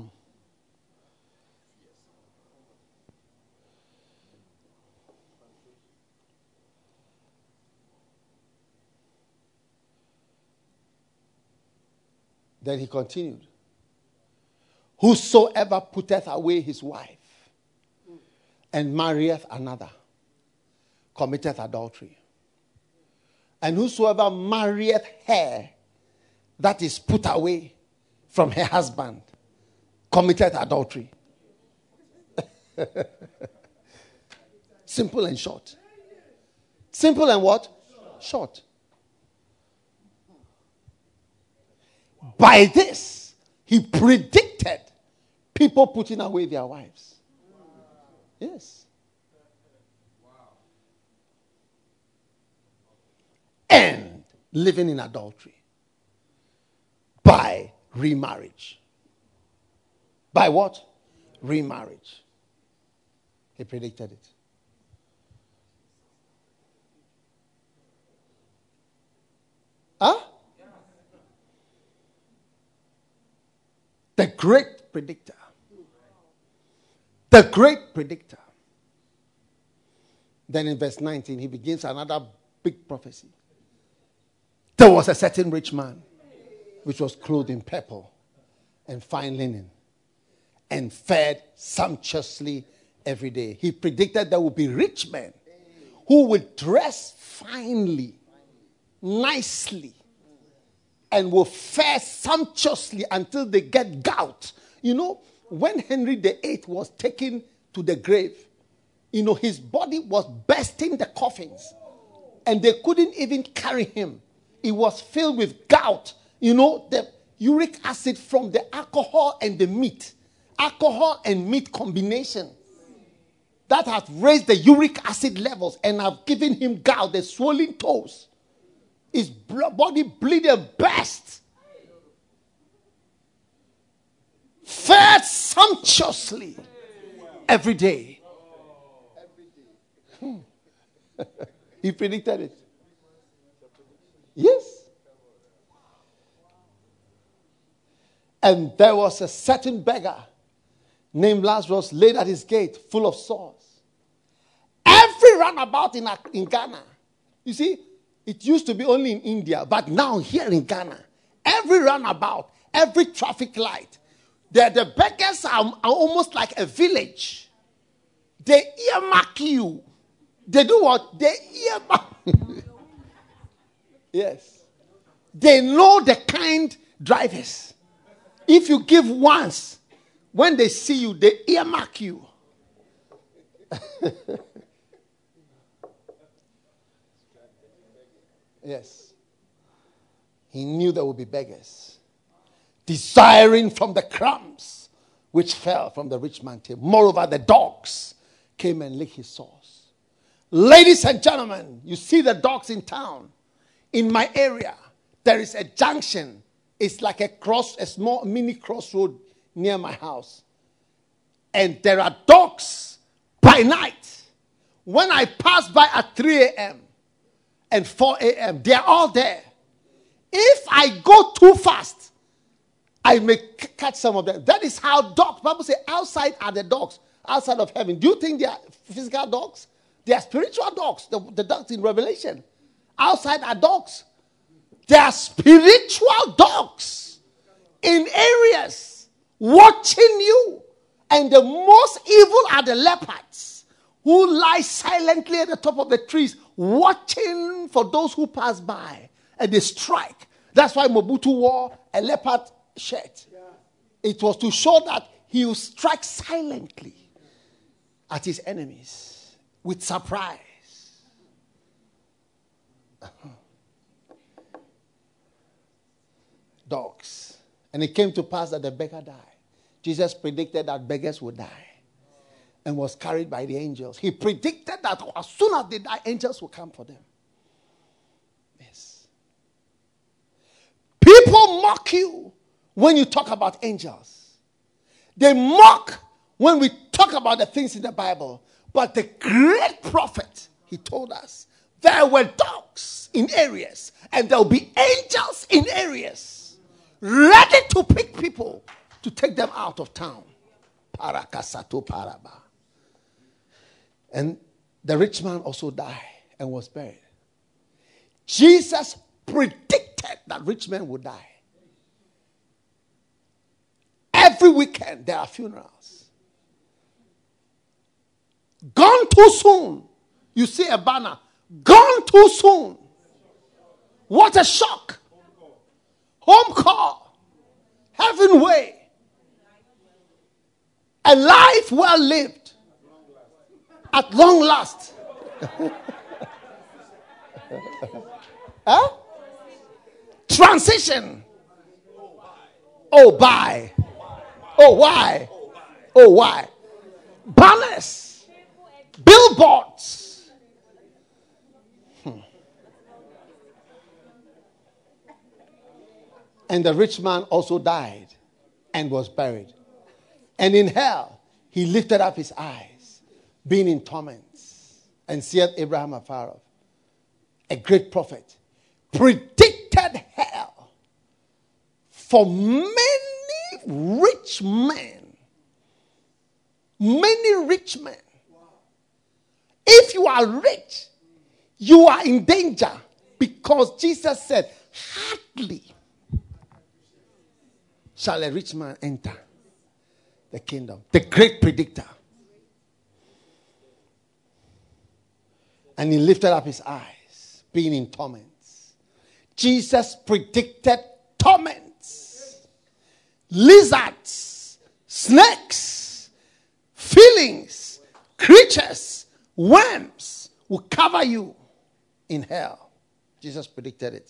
Then he continued. Whosoever putteth away his wife and marrieth another committeth adultery. And whosoever marrieth her that is put away from her husband committeth adultery. Simple and short. Simple and what? Short. By this, he predicted people putting away their wives. Yes. And living in adultery. By remarriage. By what? Remarriage. He predicted it. Huh? The great predictor. The great predictor. Then in verse nineteen, he begins another big prophecy. There was a certain rich man which was clothed in purple and fine linen and fed sumptuously every day. He predicted there would be rich men who would dress finely, nicely, and will fare sumptuously until they get gout. You know, when Henry the Eighth was taken to the grave, you know, his body was bursting the coffins. And they couldn't even carry him. It was filled with gout. You know, the uric acid from the alcohol and the meat. Alcohol and meat combination. That has raised the uric acid levels and have given him gout, the swollen toes. His body bleeding burst. Fed sumptuously every day. Hmm. He predicted it. Yes. And there was a certain beggar named Lazarus laid at his gate full of sores. Every runabout in, in Ghana. You see, it used to be only in India, but now here in Ghana, every runabout, every traffic light, the, the beggars are, are almost like a village. They earmark you. They do what? They earmark. Yes. They know the kind drivers. If you give once, when they see you, they earmark you. Yes. He knew there would be beggars, desiring from the crumbs which fell from the rich man's table. Moreover, the dogs came and licked his sores. Ladies and gentlemen, you see the dogs in town. In my area, there is a junction. It's like a cross, a small mini crossroad near my house. And there are dogs by night. When I pass by at three a.m. and four a.m., they are all there. If I go too fast, I may c- catch some of them. That is how dogs, Bible says, outside are the dogs, outside of heaven. Do you think they are physical dogs? They are spiritual dogs, the, the dogs in Revelation. Outside are dogs. They are spiritual dogs in areas watching you. And the most evil are the leopards who lie silently at the top of the trees watching for those who pass by. And they strike. That's why Mobutu wore a leopard shirt. It was to show that he will strike silently at his enemies with surprise. Dogs. And it came to pass that the beggar died. Jesus predicted that beggars would die and was carried by the angels. He predicted that as soon as they die, angels will come for them. Yes. People mock you when you talk about angels. They mock when we talk about the things in the Bible. But the great prophet, he told us, there were dogs in areas and there will be angels in areas ready to pick people to take them out of town. Parakasato paraba. And the rich man also died and was buried. Jesus predicted that rich men would die. Every weekend there are funerals. Gone too soon. You see a banner. Gone too soon. What a shock. Home call. Heaven way. A life well lived. At long last. Huh? Transition. Oh, bye. Oh, why? Oh, why? Banners. Billboards. Hmm. And the rich man also died and was buried. And in hell, he lifted up his eyes, being in torments, and seeth Abraham afar off. A great prophet predicted hell for many rich men. Many rich men. If you are rich, you are in danger because Jesus said, hardly shall a rich man enter the kingdom. The great predictor. And he lifted up his eyes, being in torments. Jesus predicted torments. Lizards, snakes, feelings, creatures, worms will cover you in hell. Jesus predicted it.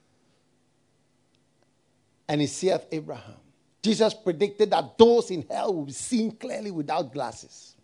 And he seeth Abraham. Jesus predicted that those in hell will be seen clearly without glasses.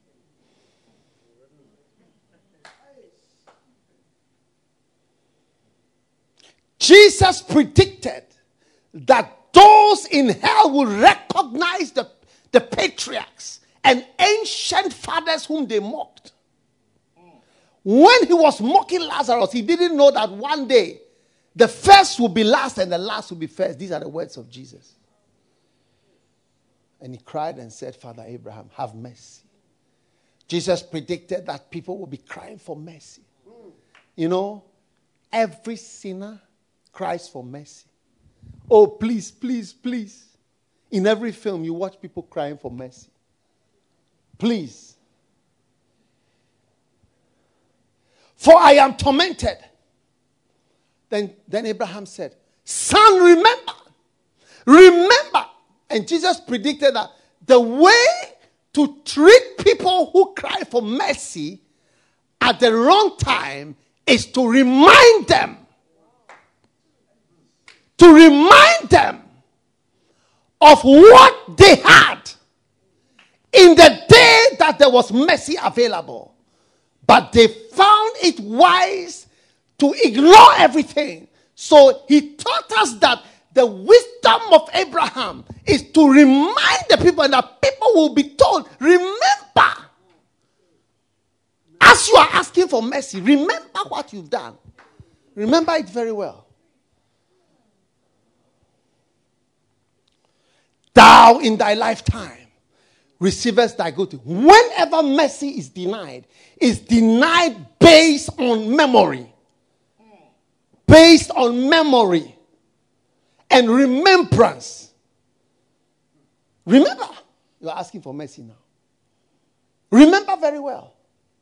Jesus predicted that those in hell will recognize the, the patriarchs and ancient fathers whom they mocked. When he was mocking Lazarus, he didn't know that one day the first will be last and the last will be first. These are the words of Jesus. And he cried and said, Father Abraham, have mercy. Jesus predicted that people will be crying for mercy. You know, every sinner cries for mercy. Oh, please, please, please. In every film, you watch people crying for mercy. Please. For I am tormented. Then, then Abraham said, son, remember. Remember. And Jesus predicted that the way to treat people who cry for mercy at the wrong time is to remind them. To remind them of what they had in the day that there was mercy available. But they found it wise to ignore everything So he taught us that the wisdom of Abraham is to remind the people, and that people will be told, remember. As you are asking for mercy, remember what you've done. Remember it very well. Thou in thy lifetime receivest thy good. Whenever mercy is denied, is denied based on memory. Based on memory and remembrance. Remember, you are asking for mercy now. Remember very well.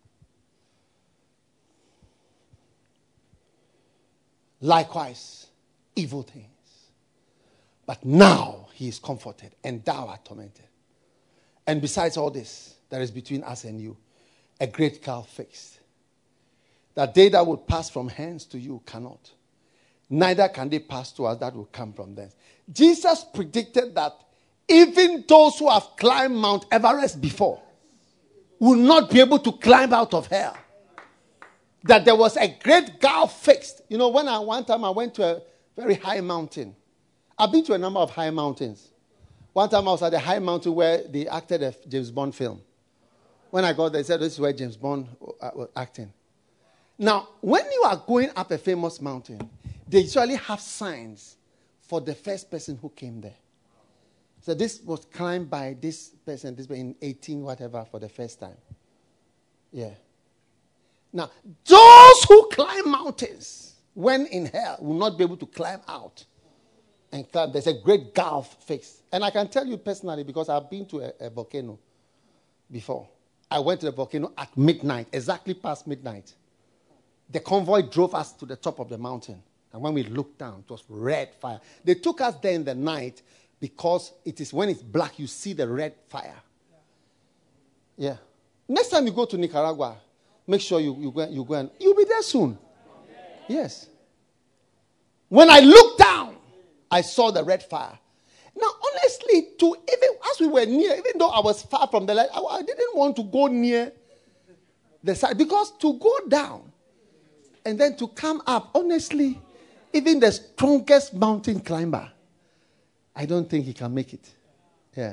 Likewise, evil things. But now he is comforted, and thou art tormented. And besides all this, there is between us and you a great gulf fixed, that they that would pass from hence to you cannot, neither can they pass to us that will come from thence. Jesus predicted that even those who have climbed Mount Everest before will not be able to climb out of hell. That there was a great gulf fixed. You know, when I one time I went to a very high mountain. I've been to a number of high mountains. One time I was at a high mountain where they acted a James Bond film. When I got there, they said this is where James Bond was acting. Now, when you are going up a famous mountain, they usually have signs for the first person who came there. So this was climbed by this person, this in eighteen whatever for the first time. Yeah. Now, those who climb mountains when in hell will not be able to climb out. And climb. There's a great gulf fixed. And I can tell you personally because I've been to a, a volcano before. I went to the volcano at midnight, exactly past midnight. The convoy drove us to the top of the mountain. And when we looked down, it was red fire. They took us there in the night because it is when it's black, you see the red fire. Yeah. Next time you go to Nicaragua, make sure you, you, go, you go and you'll be there soon. Yes. When I looked down, I saw the red fire. Now, honestly, to even as we were near, even though I was far from the light, I, I didn't want to go near the side because to go down and then to come up, honestly, even the strongest mountain climber, I don't think he can make it. Yeah.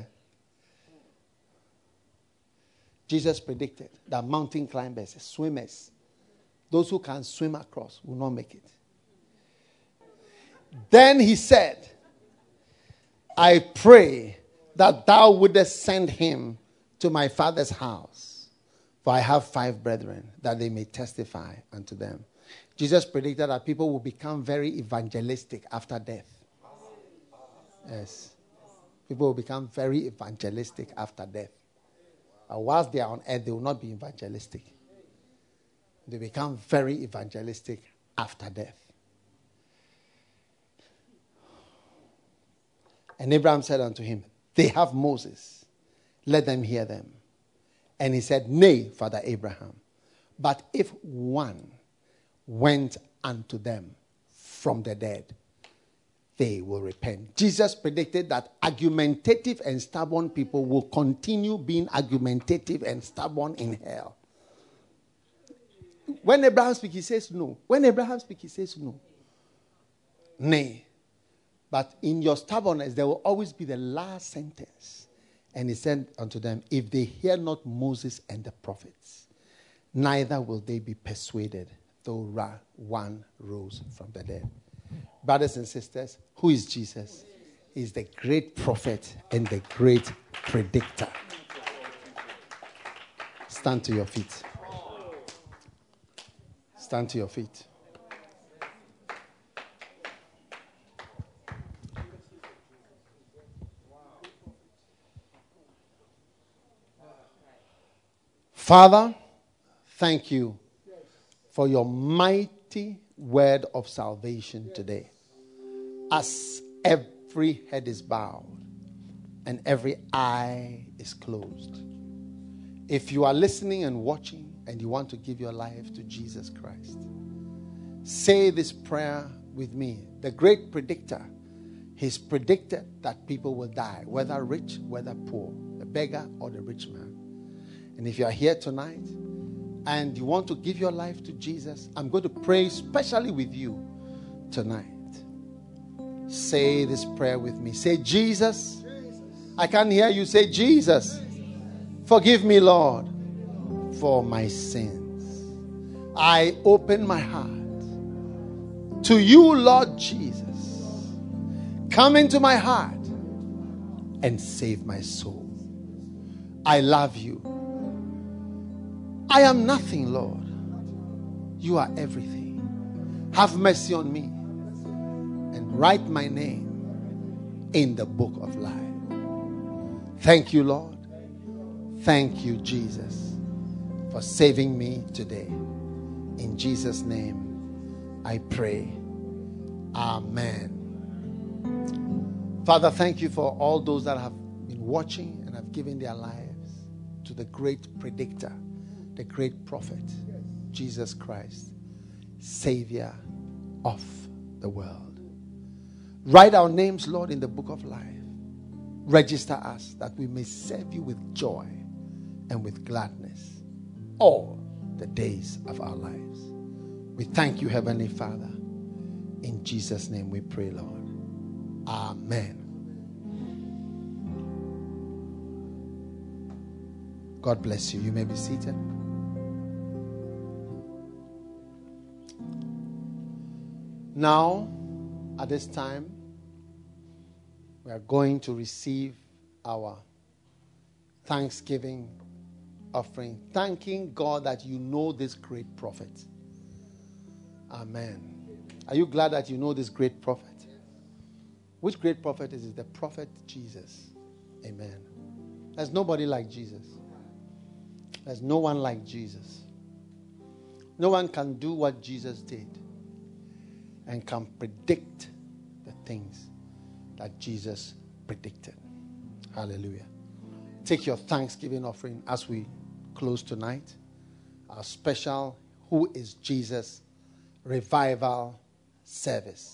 Jesus predicted that mountain climbers, swimmers, those who can swim across will not make it. Then he said, I pray that thou wouldest send him to my father's house, for I have five brethren, that they may testify unto them. Jesus predicted that people will become very evangelistic after death. Yes. People will become very evangelistic after death. But whilst they are on earth, they will not be evangelistic. They become very evangelistic after death. And Abraham said unto him, they have Moses. Let them hear them. And he said, nay, Father Abraham. But if one went unto them from the dead, they will repent. Jesus predicted that argumentative and stubborn people will continue being argumentative and stubborn in hell. When Abraham speaks, he says no. When Abraham speaks, he says no. Nay. But in your stubbornness, there will always be the last sentence. And he said unto them, if they hear not Moses and the prophets, neither will they be persuaded, though one rose from the dead. Brothers and sisters, who is Jesus? He is the great prophet and the great predictor. Stand to your feet. Stand to your feet. Father, thank you for your mighty word of salvation today. As every head is bowed and every eye is closed. If you are listening and watching and you want to give your life to Jesus Christ, say this prayer with me. The great predictor, he's predicted that people will die, whether rich, whether poor, the beggar or the rich man. And if you are here tonight and you want to give your life to Jesus, I'm going to pray especially with you tonight. Say this prayer with me. Say, Jesus. I can't hear you. Say, Jesus. Forgive me, Lord, for my sins. I open my heart to you, Lord Jesus. Come into my heart and save my soul. I love you. I am nothing, Lord. You are everything. Have mercy on me and write my name in the book of life. Thank you, Lord. Thank you, Jesus, for saving me today. In Jesus' name, I pray. Amen. Father, thank you for all those that have been watching and have given their lives to the great predictor, the great prophet, Jesus Christ, Savior of the world. Write our names, Lord, in the book of life. Register us that we may serve you with joy and with gladness all the days of our lives. We thank you, Heavenly Father. In Jesus' name we pray, Lord. Amen. God bless you. You may be seated. Now, at this time, we are going to receive our Thanksgiving offering, thanking God that you know this great prophet. Amen. Are you glad that you know this great prophet? Which great prophet is it? The prophet Jesus. Amen. There's nobody like Jesus. There's no one like Jesus. No one can do what Jesus did and can predict the things that Jesus predicted. Hallelujah. Take your Thanksgiving offering as we close tonight. Our special Who is Jesus revival service.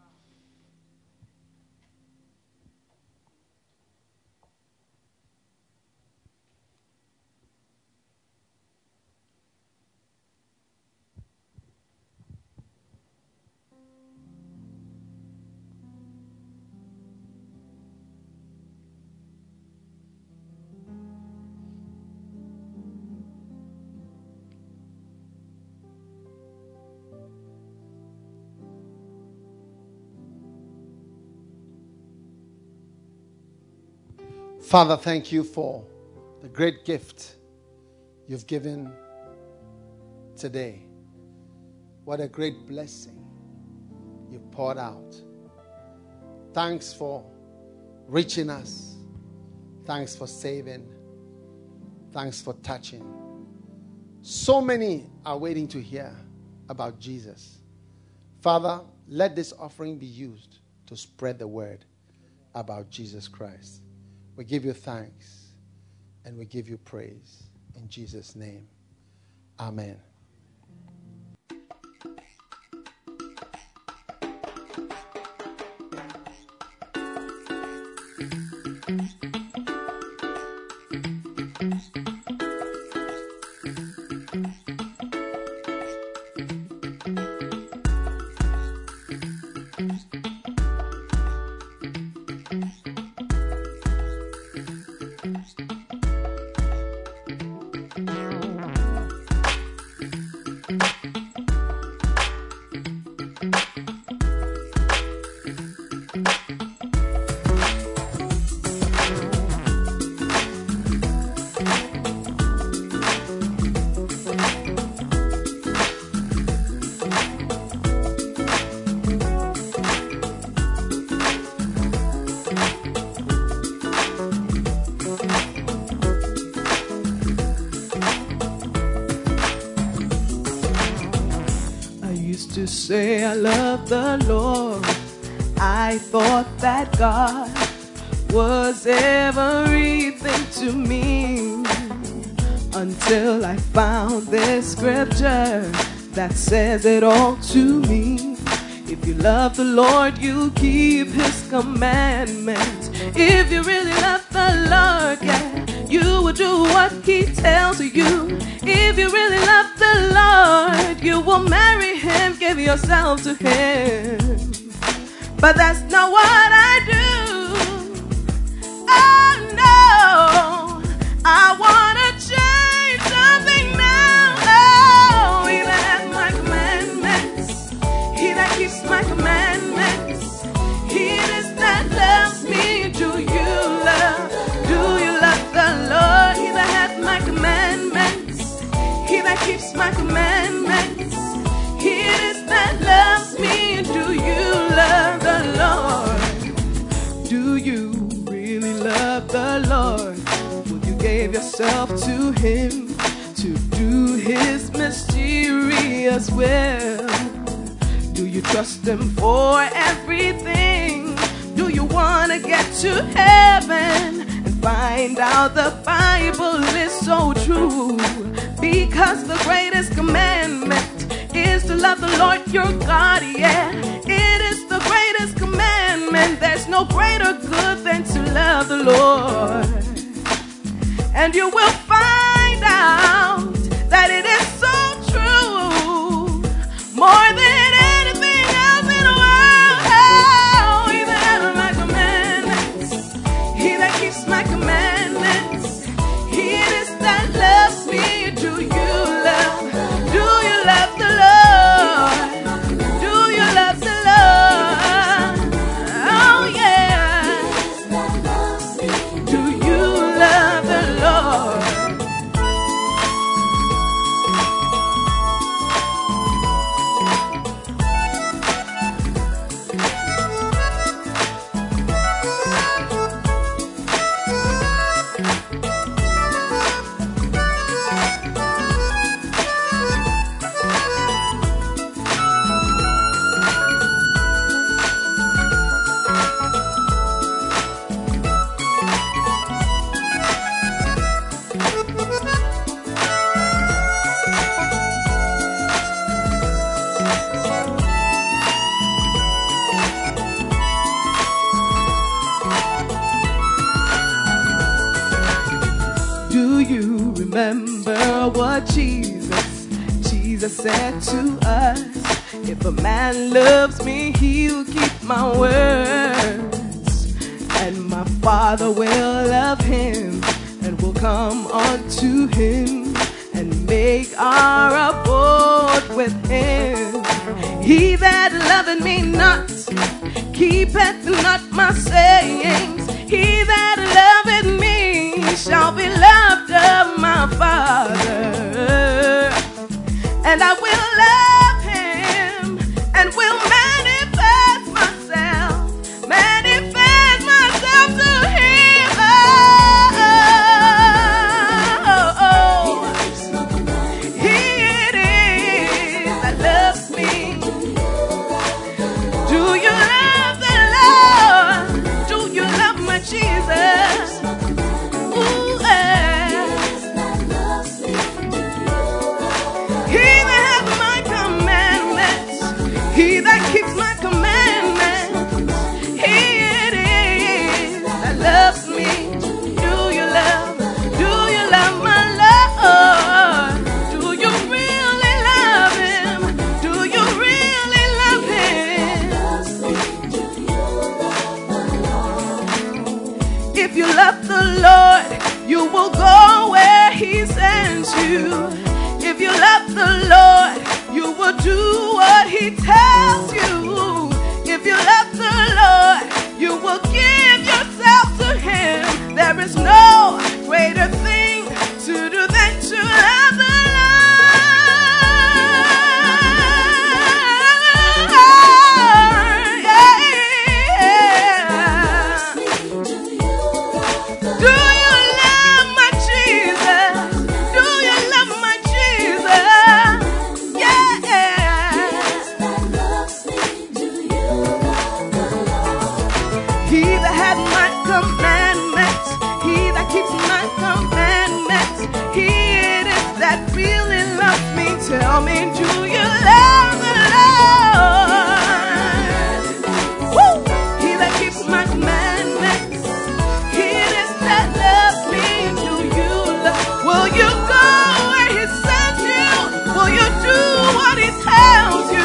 Father, thank you for the great gift you've given today. What a great blessing you've poured out. Thanks for reaching us. Thanks for saving. Thanks for touching. So many are waiting to hear about Jesus. Father, let this offering be used to spread the word about Jesus Christ. We give you thanks and we give you praise in Jesus' name. Amen. Say I love the Lord. I thought that God was everything to me until I found this scripture that says it all to me. If you love the Lord, you keep his commandments. If you really love the Lord, yeah, you will do what he tells you. If you really love the Lord, you will marry him, give yourself to him. But that's not what I do. Oh no, I want to change something now. Oh, he that has my commandments, he that keeps my commandments, he it is that loves me. Do you love, do you love the Lord? He that has my commandments, he that keeps my commandments, he it is that loves me. Do you love the Lord? Do you really love the Lord? Well, you gave yourself to him to do his mysterious will. Do you trust him for everything? Do you want to get to heaven and find out the Bible is so true? Because the greatest commandment is to love the Lord your God, yeah. It is the greatest commandment. There's no greater good than to love the Lord. And you will find out that it is so true, more than anything else in the world. Oh, he that has my commandments, he that keeps my commandments, he it is that loves me. Do you love, do you love the Lord? Do you love the Lord? Oh yeah. Do you love the Lord? Do you remember what Jesus, Jesus said to us? If a man loves me, he'll keep my words, and my Father will love him, and will come unto him, and make our abode with him. He that loveth me not, keepeth not my sayings. He that loveth me shall be loved of my Father, and I will love him, and will manifest myself, manifest myself to him. Oh, oh, oh. He it is that loves me. Do you love the Lord? Do you love my Jesus? Ooh, eh. He that hath my commandments, he that keeps my commandments, he it is that loves me. Do you love, do you love my Lord? Do you really love him? Do you really love him? If you love the Lord, you will go where he sends you. If you love the Lord, you will do what he tells you. If you love the Lord, you will give yourself to him. There is no greater thing to do than to love the Lord. Yeah. Do you love my Jesus? Do you love my Jesus? Yeah. He that had my commandments, he that keeps my commandments, he it is that really loves me. Tell me, do you love the Lord? Woo! He that keeps my commandments, he it is that loves me. Do you love? Will you go where he sends you? Will you do what he tells you?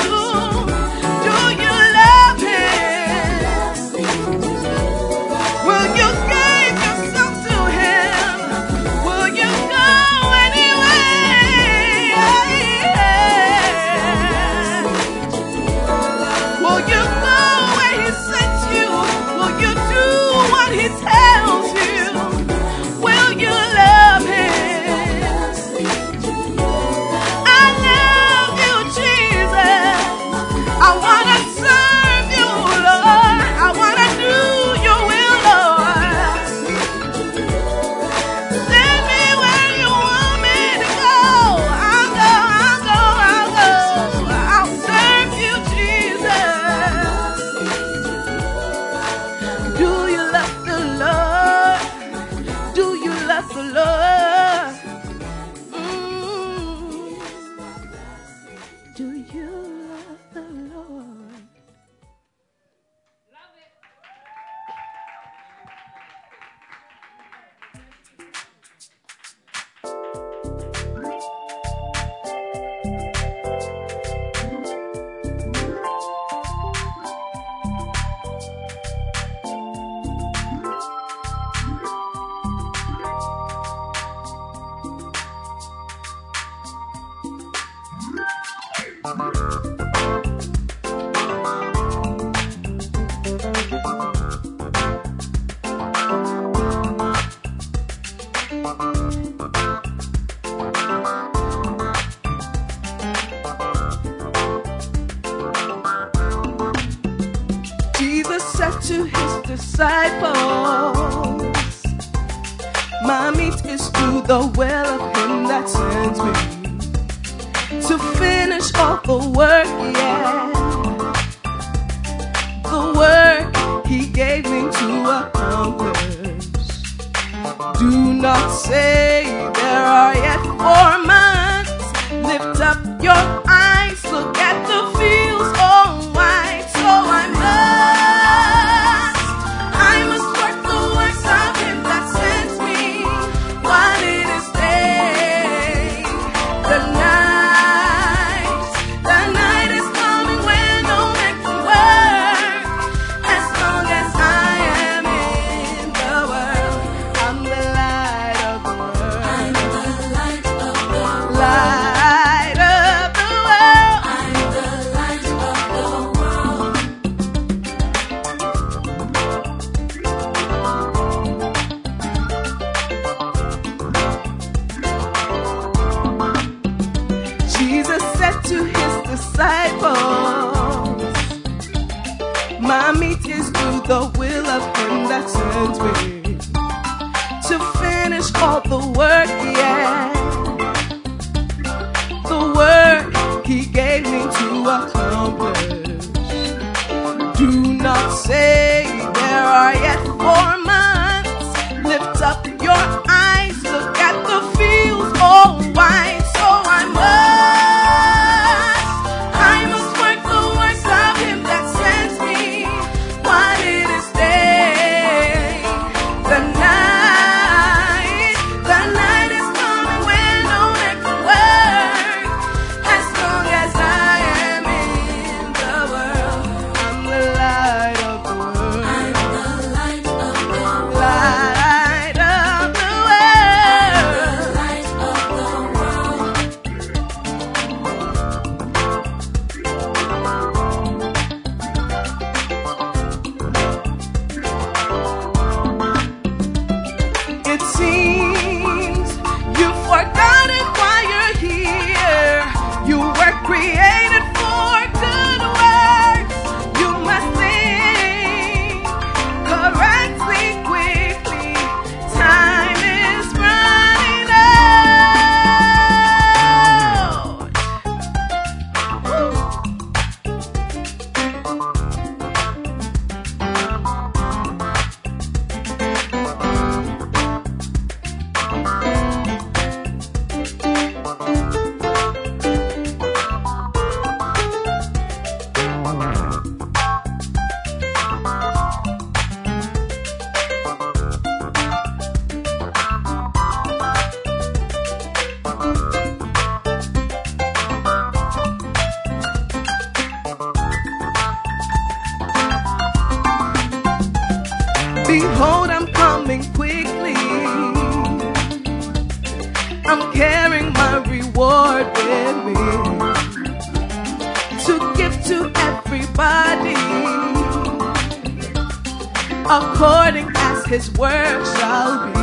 his disciples. My meat is to the will of him that sends me, to finish all the work, yeah, the work he gave me to accomplish. Do not say there are yet four months. Lift up your eyes, look at the fields all white. So I must, I must work the works of him that sent me while it is day. The night, the night is coming when no man can work. As long as I am in the world, I'm the light of the world. I'm the light of the world. Light of the world. I'm the light of the world. Jesus said to his disciples, my meat is to the will of him that sends me, to finish all the work, yeah, the work he gave me to accomplish. Do not say there are yet four months. Lift up your eyes, look at the fields all white. So I must, I must work the works of him that sends me while it is day. The night, the night is coming when no man can work. As long as I am in the world, I'm the light of the world. I'm the light of the world. Light of the world. Light of the world. It seems you've forgotten why you're here. You were created for good works. You must think correctly, quickly. Time is running out. Behold, I'm coming quickly. I'm carrying my reward with me to give to everybody according as his work shall be.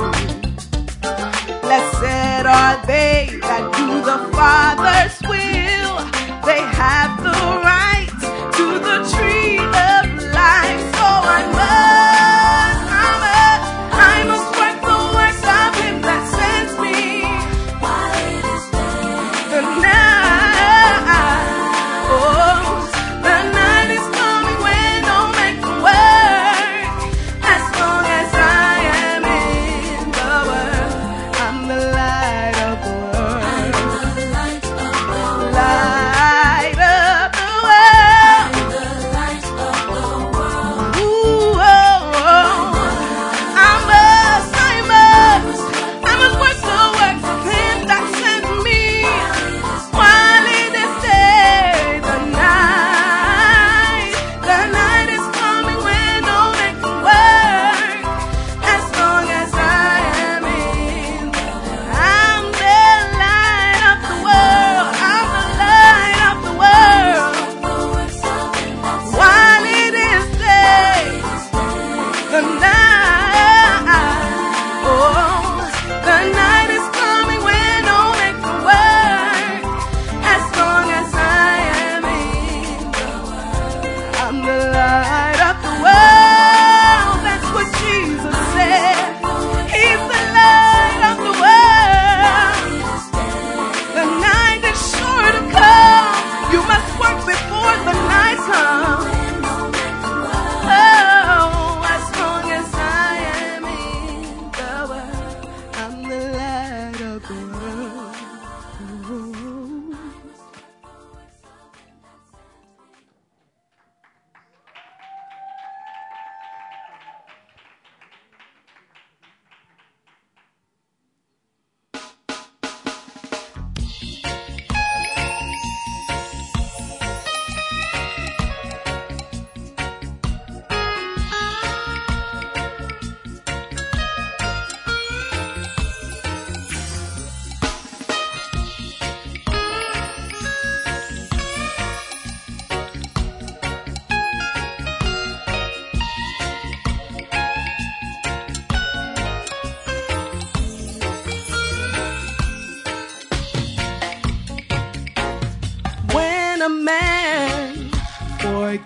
Blessed are they that do the Father's will. They have the right to the tree of life. So I must, I must, I must work the works of him that sends me while it is day. The night, oh, the night is coming when no man can work. As long as I am in the world, I'm the light of the world. I'm the light of the world. Light of the world. I'm the light of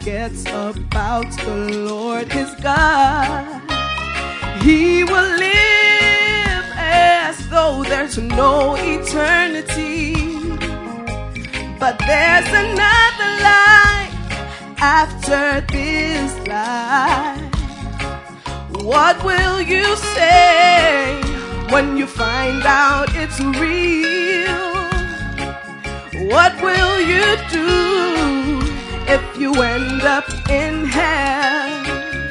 forgets about the Lord his God, he will live as though there's no eternity. But there's another life after this life. What will you say when you find out it's real? What will you do if you end up in hell?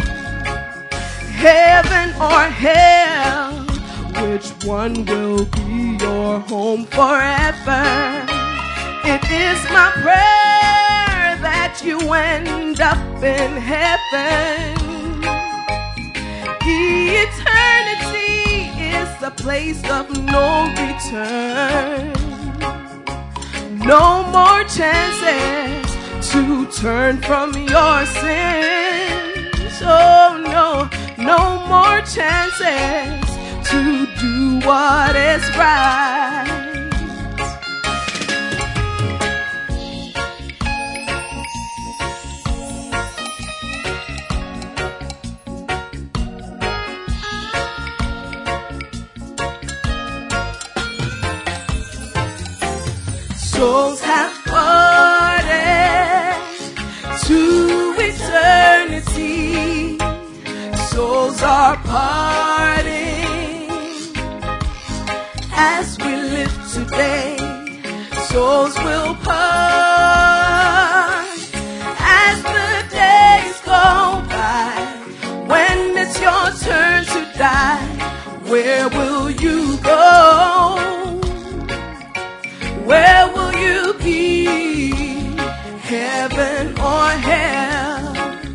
Heaven or hell, which one will be your home forever? It is my prayer that you end up in heaven. Eternity is a place of no return. No more chances to turn from your sins. Oh no, no more chances to do what is right. Souls have parted to eternity. Souls are parting as we live today. Souls will part as the days go by. When it's your turn to die, where will you go? Where will you be? Heaven or hell?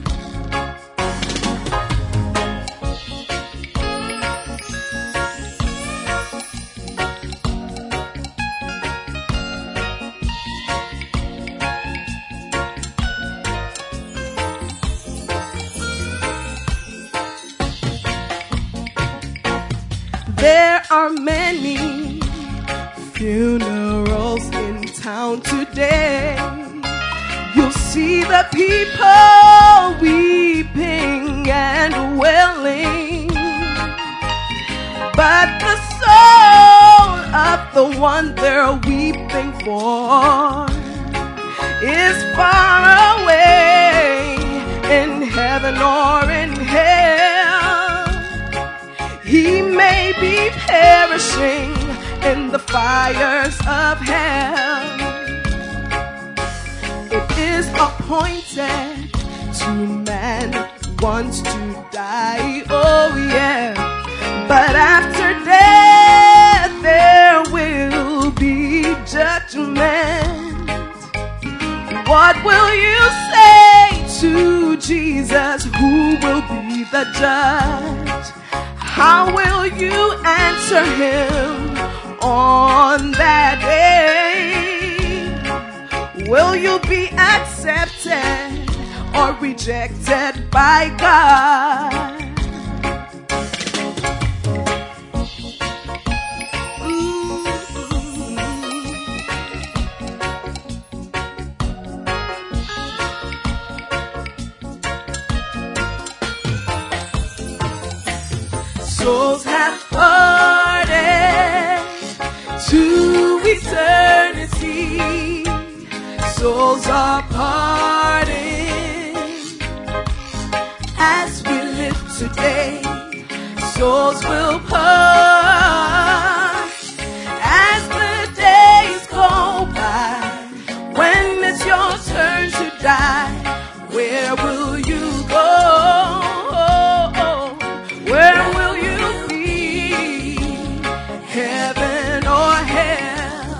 There are many funerals in town today. You'll see the people weeping and wailing, but the soul of the one they're weeping for is far away in heaven or in hell. He may be perishing in the fires of hell. It is appointed to man once to die, oh yeah. But after death there will be judgment. What will you say to Jesus, who will be the judge? How will you answer him on that day? Will you be accepted or rejected by God? Souls have parted to eternity. Souls are parting as we live today. Souls will part as the days go by. When it's your turn to die, where will you go? Where will you be? Heaven or hell?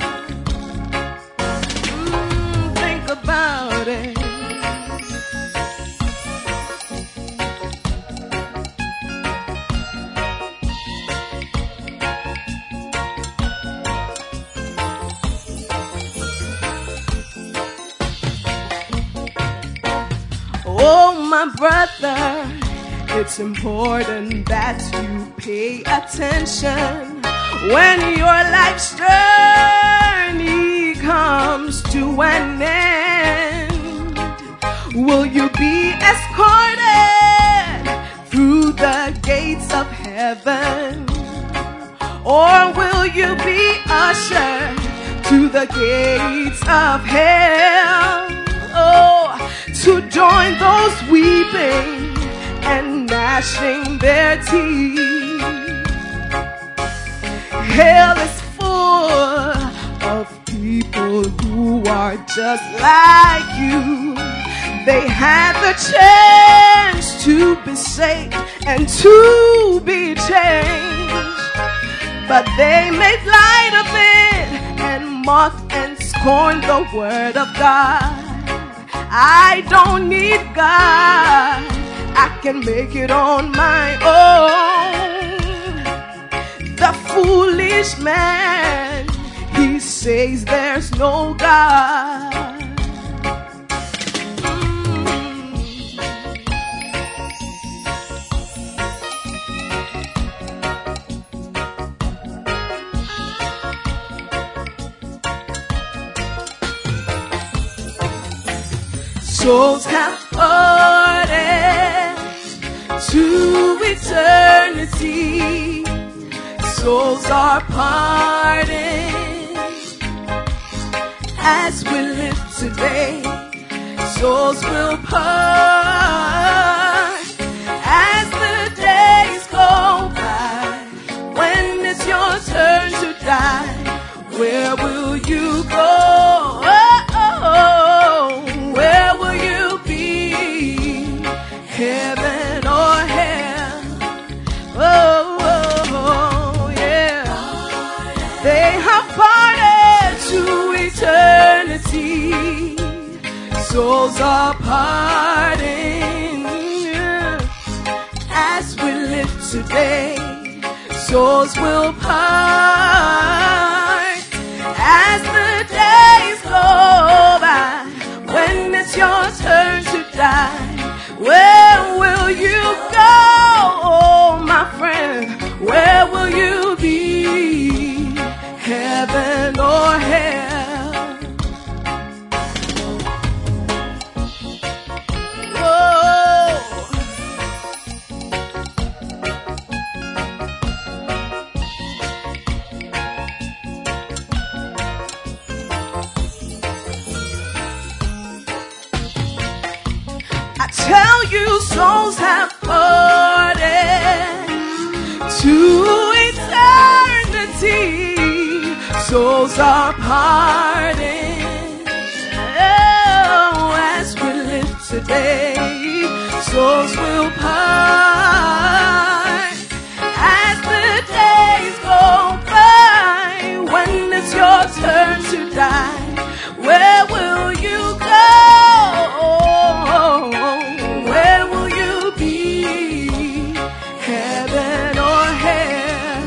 Mm, think about it. Oh, my brother, it's important that you pay attention when your life's journey comes to an end. Will you be escorted through the gates of heaven? Or will you be ushered to the gates of hell? Oh, to join those weeping and gnashing their teeth. Hell is full of people who are just like you. They had the chance to be saved and to be changed, but they made light of it and mocked and scorned the word of God. I don't need God, I can make it on my own. The foolish man, he says there's no God. Souls have parted to eternity. Souls are parted as we live today. Souls will part as the days go by. When it's your turn to die, where will you go? Oh, oh, oh. Where will you be? Heaven or hell? Oh, oh, oh, yeah. They have parted to eternity. Souls are parting as we live today. Souls will part as the days go by. When it's your turn to die, where will you go, oh, my friend? Where will you be? Heaven or hell? Oh. Tell you, souls have parted to eternity. Souls are parted oh, as we live today. Souls will part as the days go by. When it's your turn to die, where will you go? Where will you be? Heaven or hell?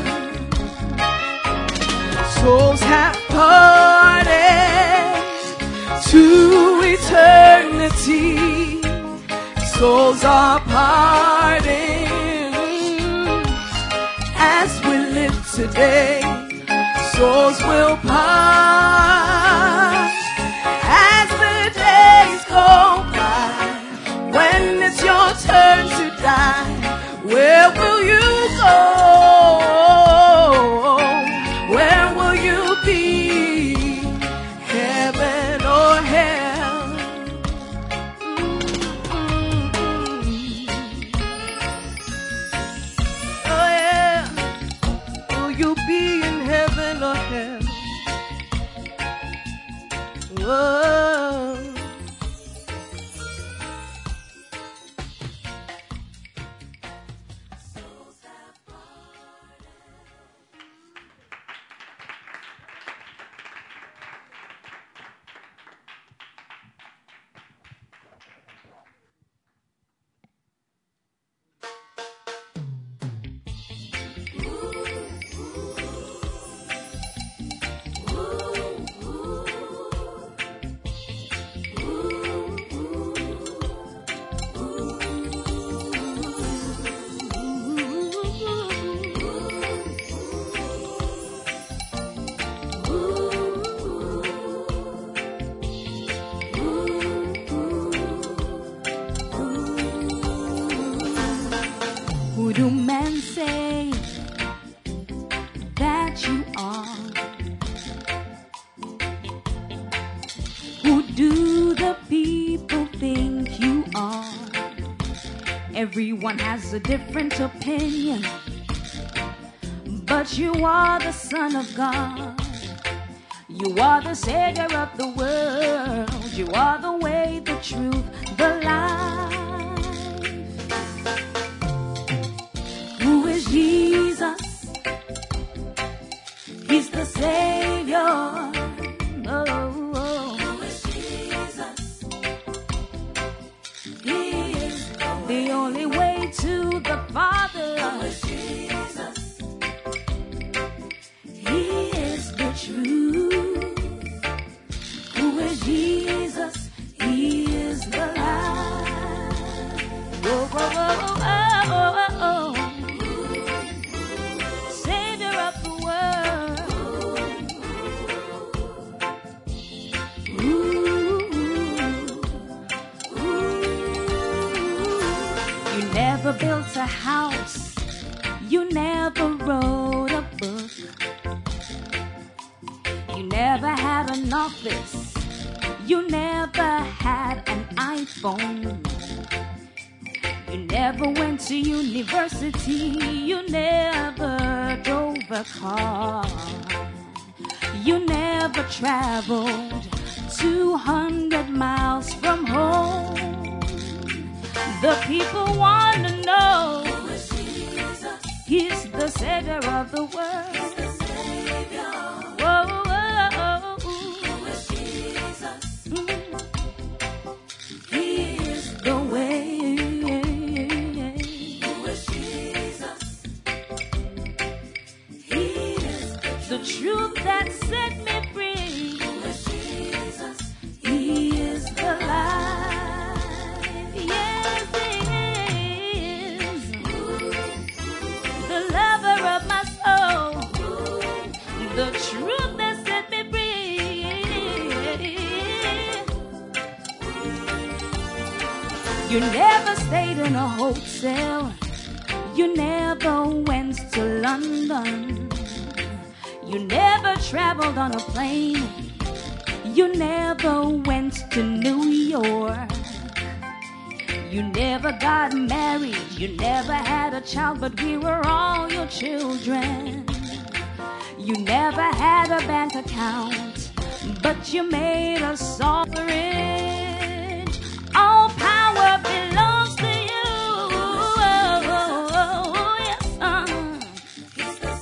Souls have parted to eternity. Souls are parting as we live today. Souls will part as the days go by. When it's your turn to die, where will you go? Where will you be? Heaven or hell? Mm-hmm. Oh yeah. Will you be in heaven or hell? Whoa. Who do men say that you are? Who do the people think you are? Everyone has a different opinion, but you are the Son of God. You are the Savior of the world. You are the way, the truth, the life. Who is Jesus? He's the Savior. Oh, oh. Who is Jesus? He is the only way to the Father. Who is Jesus? He is the truth. Who is Jesus? He is the life. Oh, oh, oh, oh, oh, oh. Savior of the world. Ooh, ooh. You never built a house. You never wrote a book. You never had an office. You never had an iPhone. You never went to university. You never drove a car. You never traveled two hundred miles from home. The people want to know, who is Jesus? He's the Savior of the world. He's the Savior. Whoa. The truth that set me free. Who is Jesus? He is the life. Yes, He is the lover of my soul. The truth that set me free. You never stayed in a hotel. You never went to London. You never traveled on a plane. You never went to New York. You never got married. You never had a child, but we were all your children. You never had a bank account, but you made us all rich. All power belongs to you. Oh, oh, oh, yes, uh. He's the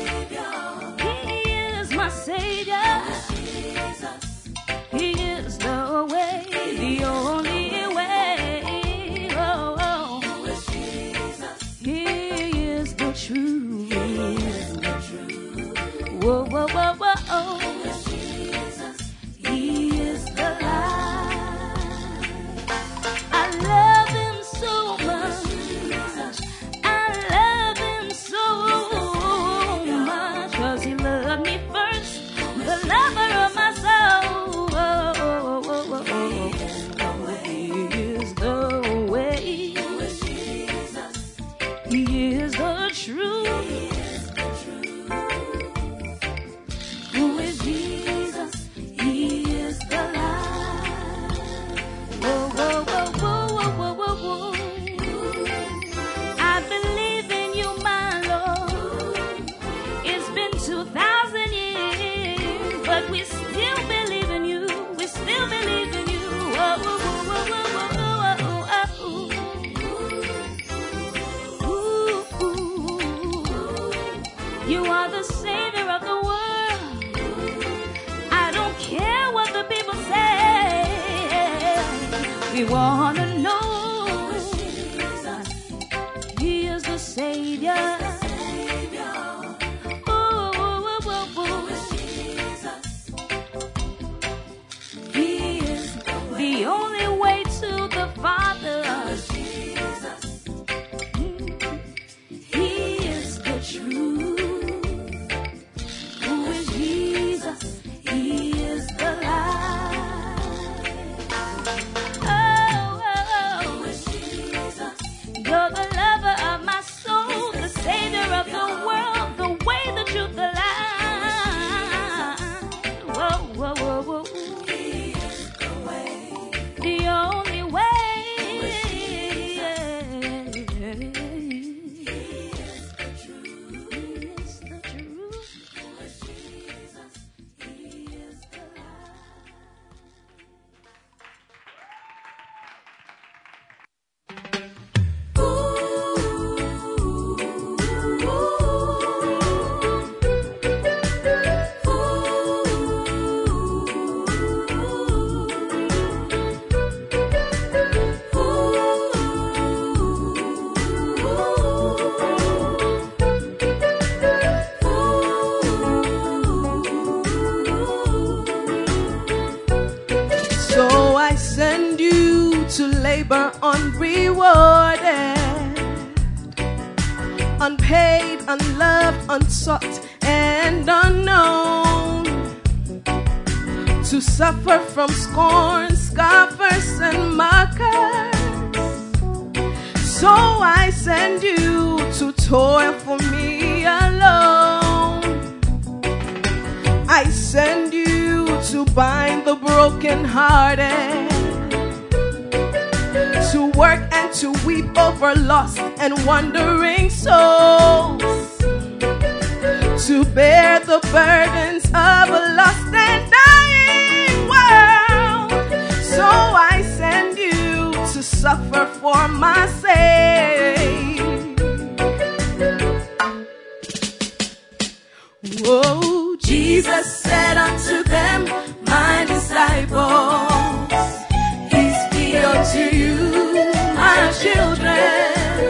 Savior. My Savior, Jesus. He is the way, the only way. Oh, oh. Who is Jesus? He is the truth. He is the truth. Whoa, whoa, whoa, whoa. Oh. Who is Jesus? He is the light. I love Him so much. I love Him so much, 'cause He loved me first. The lover of my soul. Oh, oh, oh, oh, oh. He is the way. Who is Jesus? He is the truth. He is the truth. Who is Jesus? He is the light. Whoa, whoa, whoa, whoa, whoa, whoa, whoa. I believe in you, my Lord. It's been two thousand years. But we still believe in you. We still believe in you. Oh, oh, oh, oh, oh, oh, oh, oh. You are the Savior of the world. I don't care what the people say. We want to know. He is the Savior. The only way to the Father. Jesus. He is the truth. Who is Jesus? He is the light. Oh, oh, rewarded. Unpaid, unloved, unsought, and unknown. To suffer from scorn, scoffers, and mockers. So I send you to toil for me alone. I send you to bind the brokenhearted, to work and to weep over lost and wandering souls, to bear the burdens of a lost and dying world. So I send you to suffer for my sake. Whoa, Jesus said unto them, my disciples, peace be unto you, my children.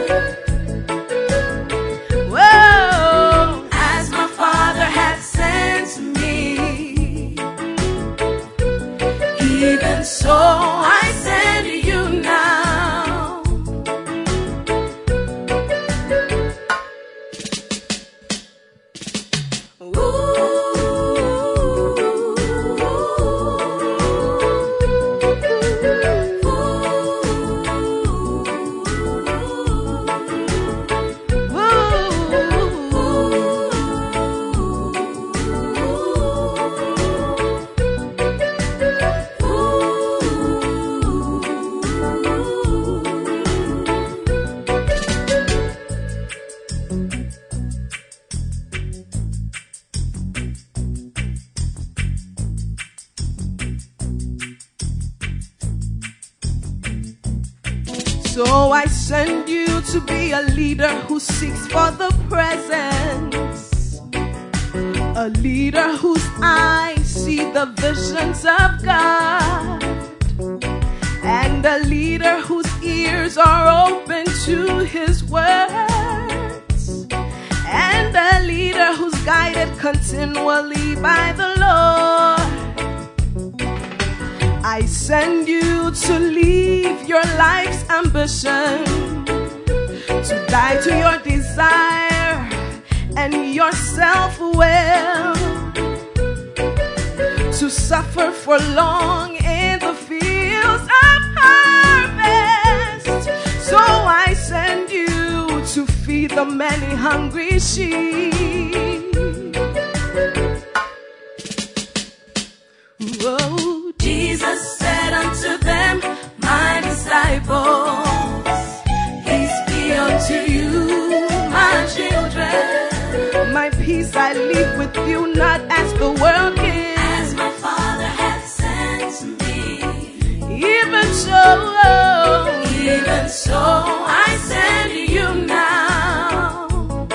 Whoa, as my Father hath sent me, even so I send you now. So I send you to be a leader who seeks for the presence, a leader whose eyes see the visions of God, and a leader whose ears are open to His words, and a leader who's guided continually by the Lord. I send you to leave your life's ambition, to die to your desire and your self-will, to suffer for long in the fields of harvest. So I send you to feed the many hungry sheep. Whoa, Jesus said unto them, my disciples, peace be unto you, my children. My peace I leave with you, not as the world gives. As my Father hath sent me, even so, even so I send you now.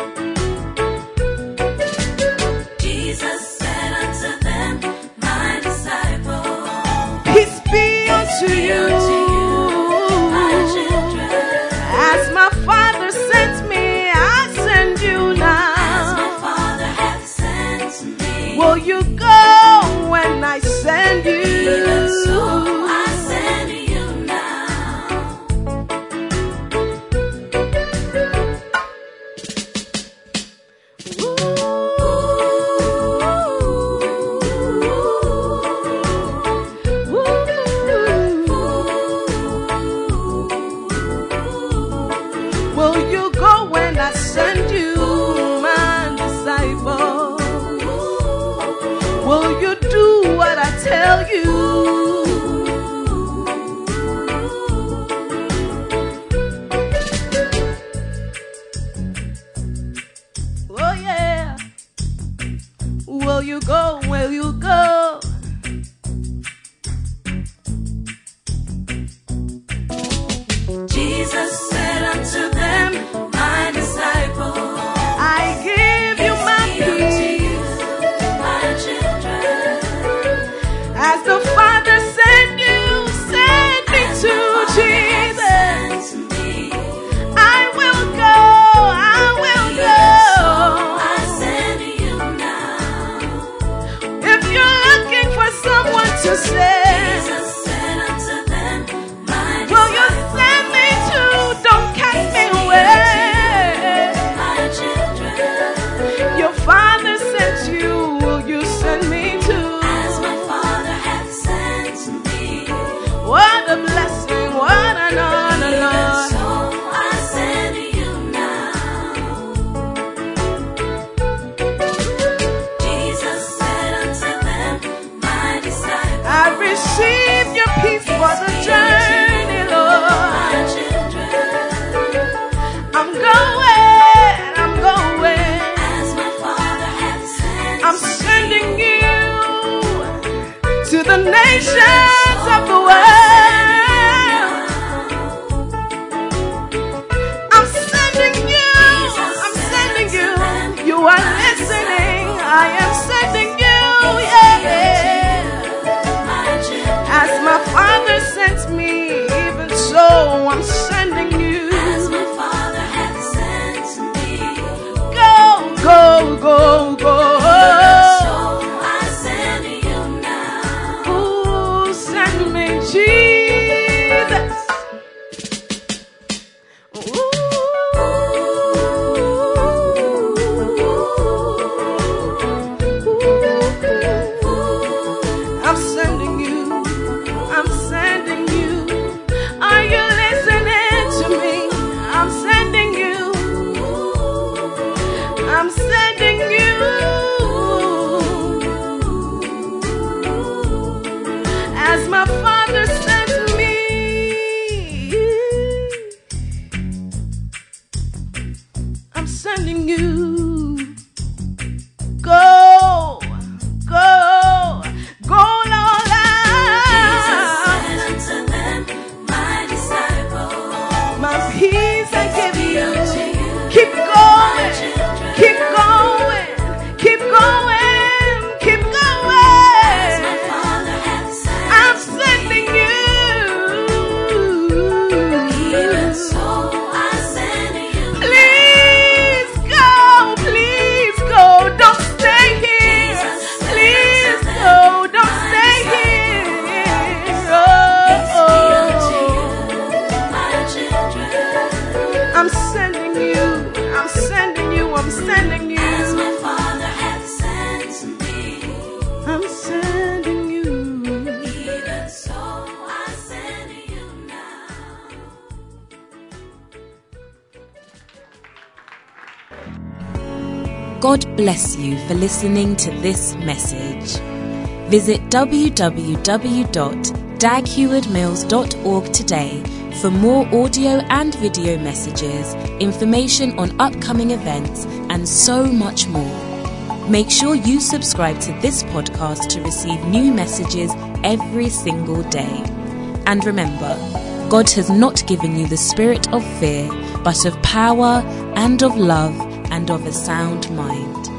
Jesus said unto them, my disciples, peace be unto you, my children. As my Father sent me, I send you now. As my Father hath sent me, will you go when I send you? Even so, I send you now. Will you go when I send you, my disciple? Will you do what I tell you? Oh yeah. Will you go? Will you go? Jesus said unto them, my disciples, I give you my peace, my children. As the Father sent you, send me to Jesus. I will go, I will go. I send you now. If you I'm sending you. As my Father sent me. I'm sending you. Go, go, go, Lord. Jesus said unto them, my disciples, My peace I give you. unto you, Keep my going, children, keep going, keep going, keep as going. my Father hath sent I'm me. sending you. Even so, I send you. Please go, please go. Don't stay here. Please go, don't stay here. Peace be unto Oh, you, my children, I'm sending you. I'm sending you. I'm sending you. as my Father hath sent me. I'm sending you. Even so, I send you now. God bless you for listening to this message. Visit w w w dot dag heward mills dot org today for more audio and video messages, information on upcoming events, and so much more. Make sure you subscribe to this podcast to receive new messages every single day. And remember, God has not given you the spirit of fear, but of power and of love and of a sound mind.